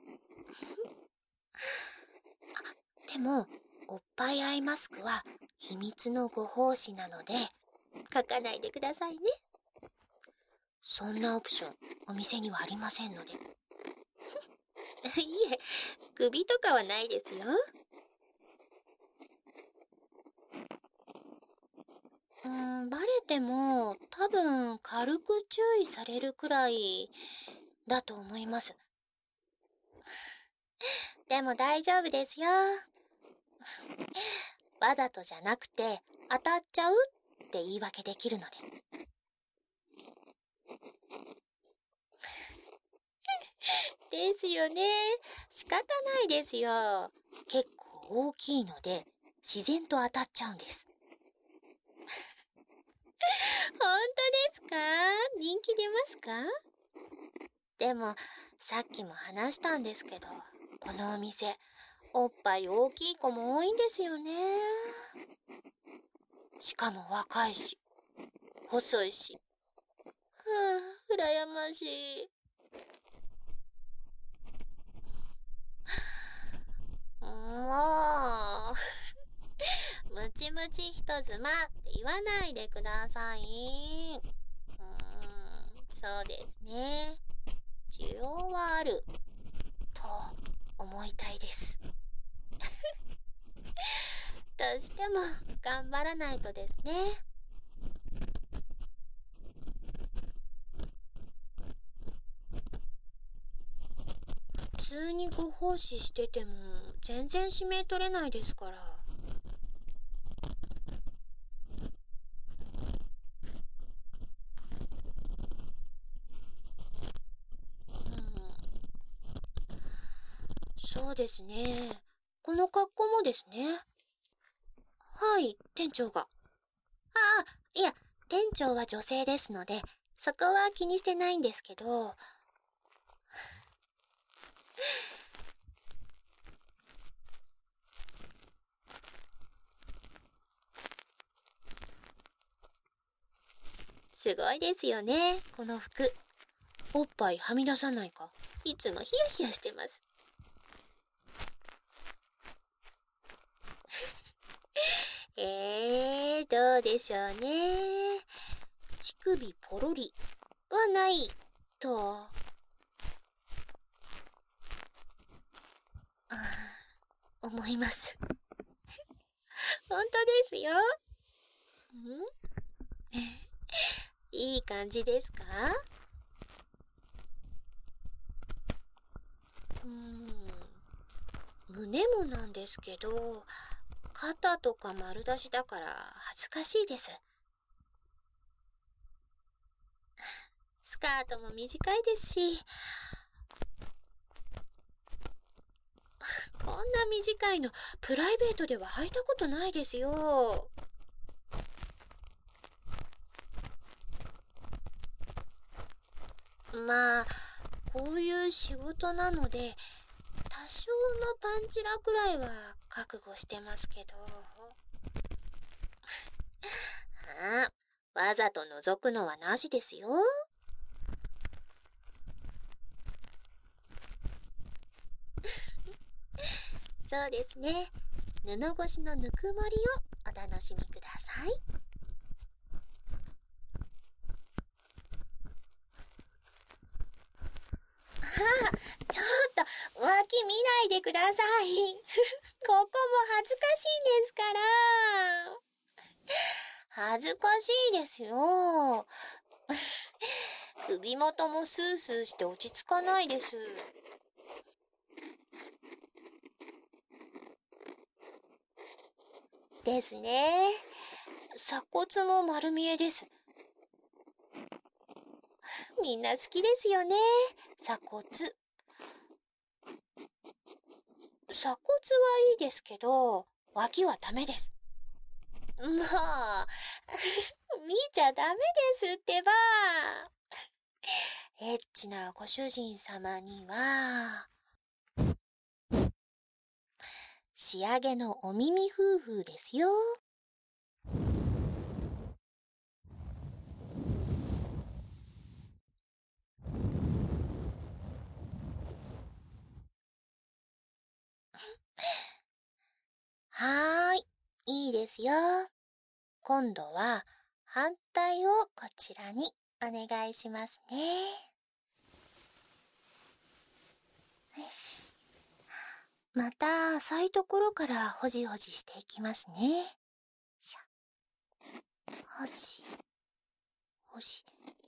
あ、でも、おっぱいアイマスクは秘密のご奉仕なので、書かないでくださいね。そんなオプション、お店にはありませんので。いえ、首とかはないですよ。うーん、バレても多分軽く注意されるくらいだと思います。でも大丈夫ですよ。わざとじゃなくて当たっちゃうって言い訳できるので。ですよね。仕方ないですよ。結構大きいので自然と当たっちゃうんです。本当ですか？人気出ますか？でもさっきも話したんですけど、このお店おっぱい大きい子も多いんですよね。しかも若いし細いし。はあ、羨ましい。もうムチムチ人妻って言わないでください。うーん、そうですね。需要はあると思いたいです。としても頑張らないとですね。 通にご奉仕してても全然指名取れないですから。そうですね。この格好もですね。はい、店長が。ああ、いや、店長は女性ですので、そこは気にしてないんですけど。すごいですよね、この服。おっぱいはみ出さないか、いつもヒヤヒヤしてます。えー、どうでしょうね。乳首ポロリはないと思います。本当ですよ。んいい感じですか？うーん、胸もなんですけど、肩とか丸出しだから恥ずかしいです。スカートも短いですし、こんな短いのプライベートでは履いたことないですよ。まあ、こういう仕事なので、多少のパンチラくらいは覚悟してますけど。ああ、わざと覗くのはなしですよ。そうですね。布越しのぬくもりをお楽しみください。ああ、ちょっと脇見ないでください。ここも恥ずかしいんですから。恥ずかしいですよ。首元もスースーして落ち着かないです。ですね。鎖骨も丸見えです。みんな好きですよね、鎖骨。鎖骨はいいですけど、脇はダメです。まあ、見ちゃダメですってば。エッチなご主人様には、仕上げのお耳夫婦ですよ。はーい、いいですよ。今度は反対をこちらにお願いしますね。また浅いところからほじほじしていきますね。しゃほじほじ。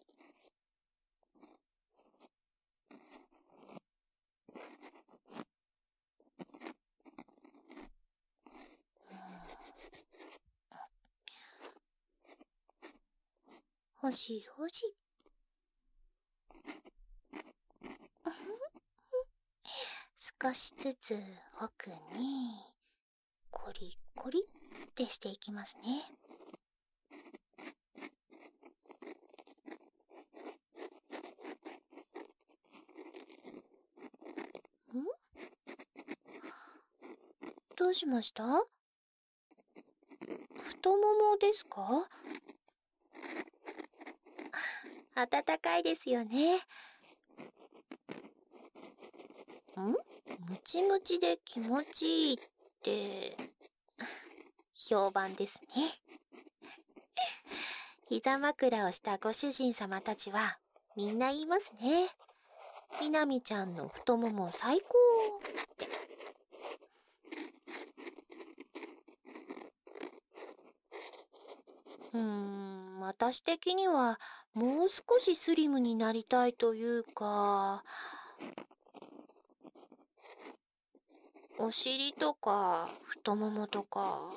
ほじほじ。少しずつ奥にコリコリってしていきますね。ん？どうしました？太ももですか？暖かいですよね。ん？ムチムチで気持ちいいって評判ですね。膝枕をしたご主人様たちはみんな言いますね。みなみちゃんの太もも最高って。うーん、私的にはもう少しスリムになりたいというか、 お尻とか太ももとか。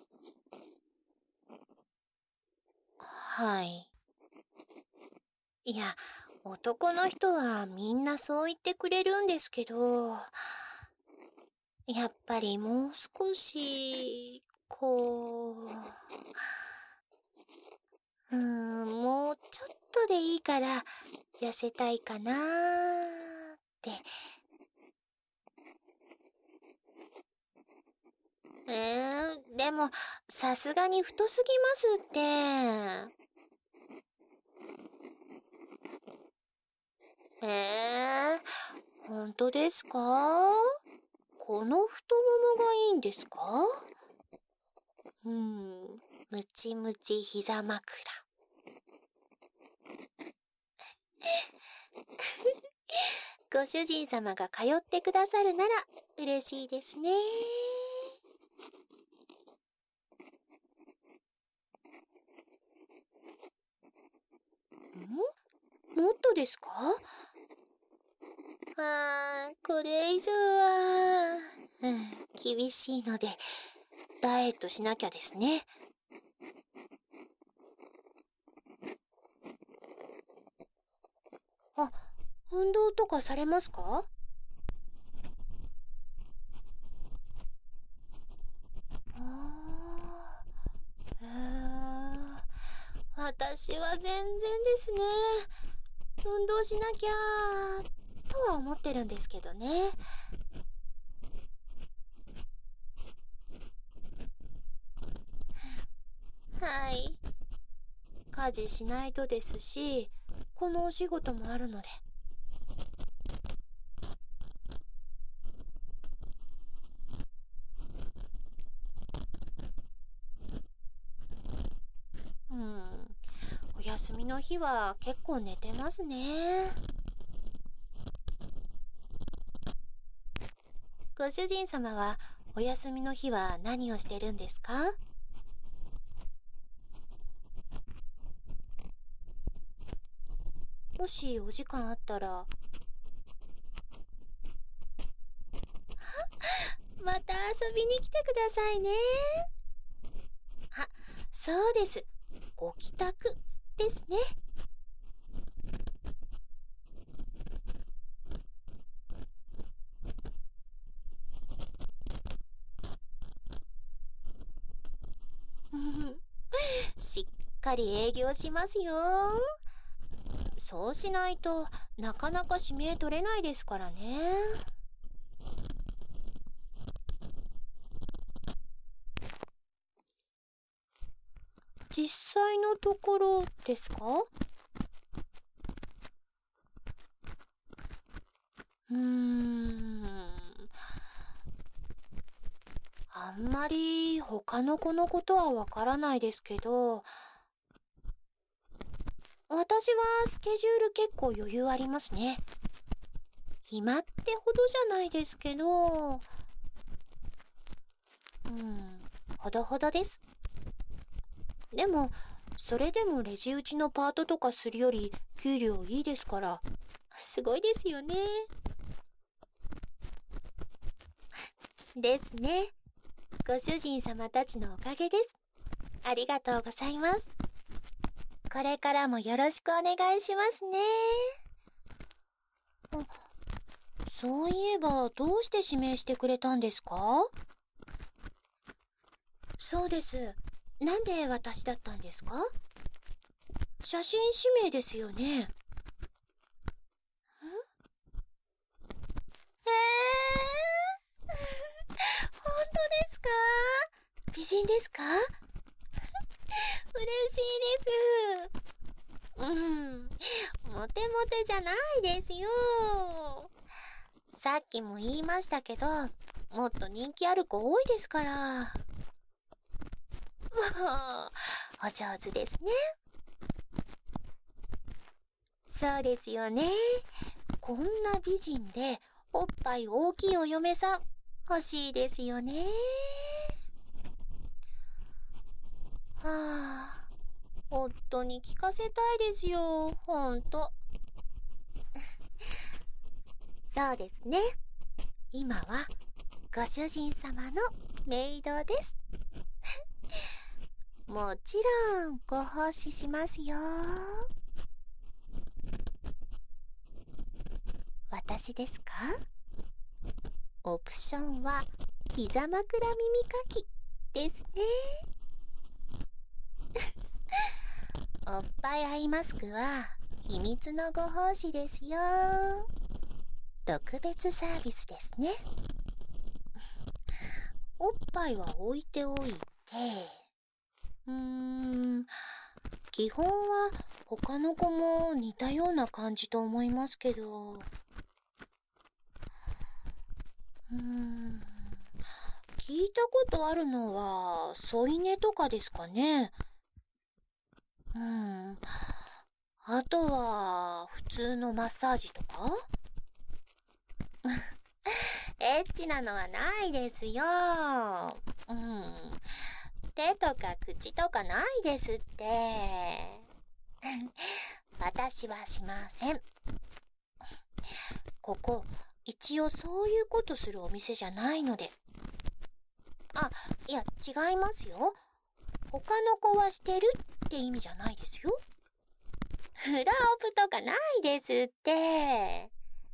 はい。いや、男の人はみんなそう言ってくれるんですけど、やっぱりもう少し、こう、うーん、もうちょっとでいいから痩せたいかなーって。えー、でも、さすがに太すぎますって。えー、本当ですか？この太ももがいいんですか？うん、ムチムチ膝枕。ご主人様が通ってくださるなら嬉しいですね。ん？もっとですか？あー、これ以上は、うん、厳しいので、ダイエットしなきゃですね。あ、運動とかされますか？あー、へー、私は全然ですね。運動しなきゃとは思ってるんですけどね。はい。家事しないとですし、このお仕事もあるので。うん。お休みの日は結構寝てますね。ご主人様はお休みの日は何をしてるんですか？もしお時間あったら。また遊びに来てくださいね。あ、そうです。ご帰宅ですね。しっかり営業しますよ。そうしないとなかなか指名取れないですからね。実際のところですか？うーん。あんまり他の子のことはわからないですけど、私はスケジュール結構余裕ありますね。暇ってほどじゃないですけど、うん、ほどほどです。でも、それでもレジ打ちのパートとかするより給料いいですから、すごいですよね。ですね。ご主人様たちのおかげです。ありがとうございます。これからもよろしくお願いしますね。あ、そういえばどうして指名してくれたんですか？そうです。なんで私だったんですか？写真指名ですよね。ん？えー、本当ですか？美人ですか？嬉しいです。うん、モテモテじゃないですよ。さっきも言いましたけど、もっと人気ある子多いですから。もう、お上手ですね。そうですよね。こんな美人でおっぱい大きいお嫁さん欲しいですよね。はあ、夫に聞かせたいですよ、ほんと。そうですね。今はご主人様のメイドです。もちろんご奉仕しますよ。私ですか？オプションは膝枕耳かきですね。おっぱいアイマスクは秘密のご奉仕ですよ。特別サービスですね。おっぱいは置いておいて、うーん、基本は他の子も似たような感じと思いますけど、うーん、聞いたことあるのは添い寝とかですかね。うん、あとは普通のマッサージとか。エッチなのはないですよ。うん、手とか口とかないですって。私はしません。ここ一応そういうことするお店じゃないので。あ、いや違いますよ。他の子はしてるって意味じゃないですよ。フラオプとかないですって。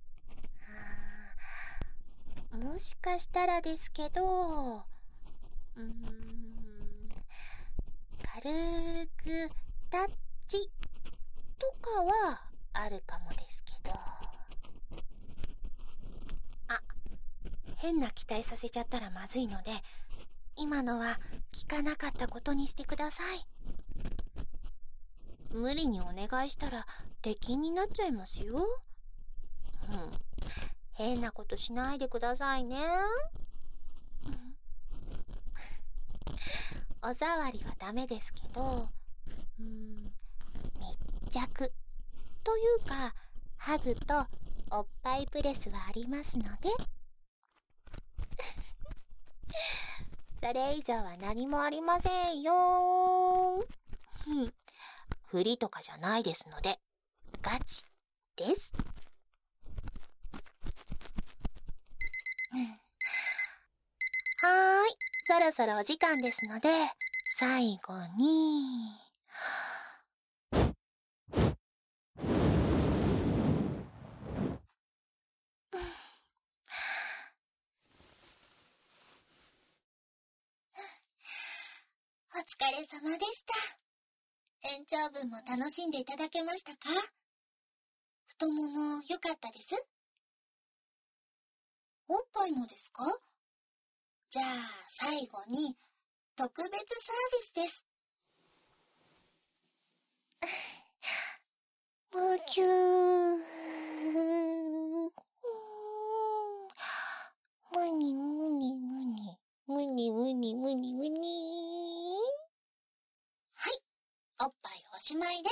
もしかしたらですけど、うーん、軽くタッチとかはあるかもですけど。あ、変な期待させちゃったらまずいので、今のは聞かなかったことにしてください。無理にお願いしたら敵になっちゃいますよ。うん。変なことしないでくださいね。お触りはダメですけど、うーん、密着というか、ハグとおっぱいプレスはありますので。それ以上は何もありませんよ。振りとかじゃないですので、ガチです。はーい、そろそろお時間ですので、最後にお疲れ様でした。延長分も楽しんでいただけましたか？太もも良かったです？おっぱいもですか？じゃあ最後に特別サービスです。むきゅー。むにむにむに。むにむにむにむに。はい、おっぱいおしまいです。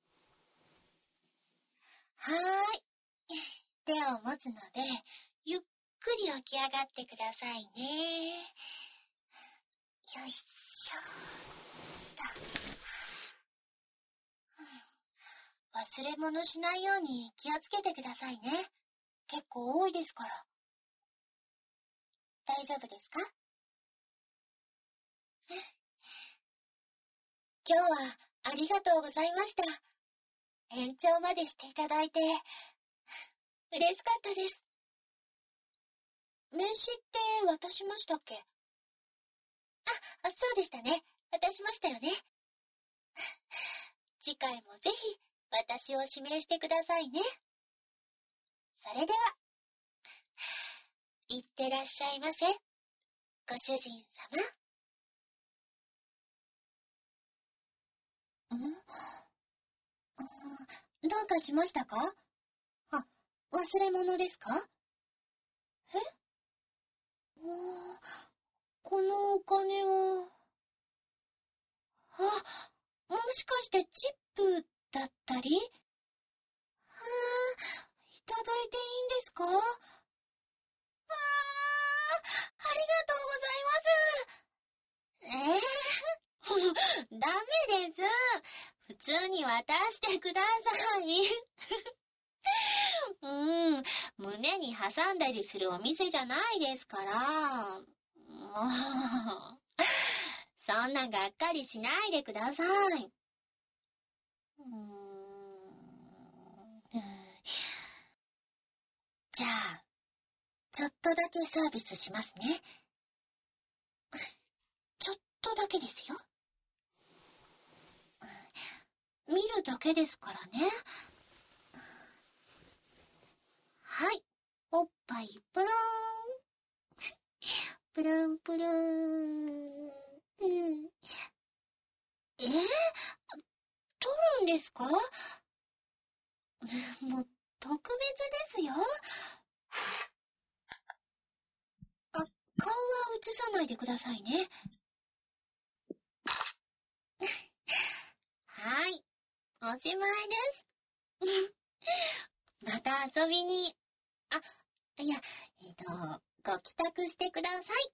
はーい。手を持つので、ゆっくり起き上がってくださいね。よいしょーと。忘れ物しないように気をつけてくださいね。結構多いですから。大丈夫ですか？今日はありがとうございました。延長までしていただいて嬉しかったです。名刺って渡しましたっけ？あ、そうでしたね。渡しましたよね。次回もぜひ私を指名してくださいね。それでは、いってらっしゃいませ、ご主人様。ん？どうかしましたか？あ、忘れ物ですか？え？このお金は…あ、もしかしてチップだったり？はあ、いただいていいんですか？ああ、ありがとうございます。ええー、ダメです。普通に渡してください。 うーん、胸に挟んだりするお店じゃないですから。もう、そんながっかりしないでください。うーん、じゃあ、ちょっとだけサービスしますね。ちょっとだけですよ。見るだけですからね。はい、おっぱいプルーン。プルンプルーン。うん、えー、取るんですか？もう、特別ですよ。あ、顔は映さないでくださいね。はい、おしまいです。また遊びに、あ、いや、えっと、ご帰宅してください。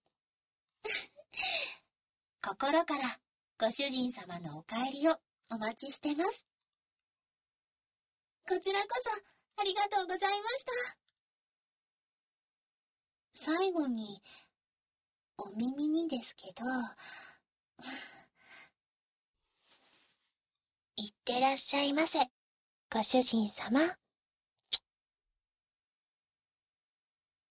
心からご主人様のお帰りをお待ちしてます。こちらこそありがとうございました。最後に、お耳にですけど、いってらっしゃいませ、ご主人様。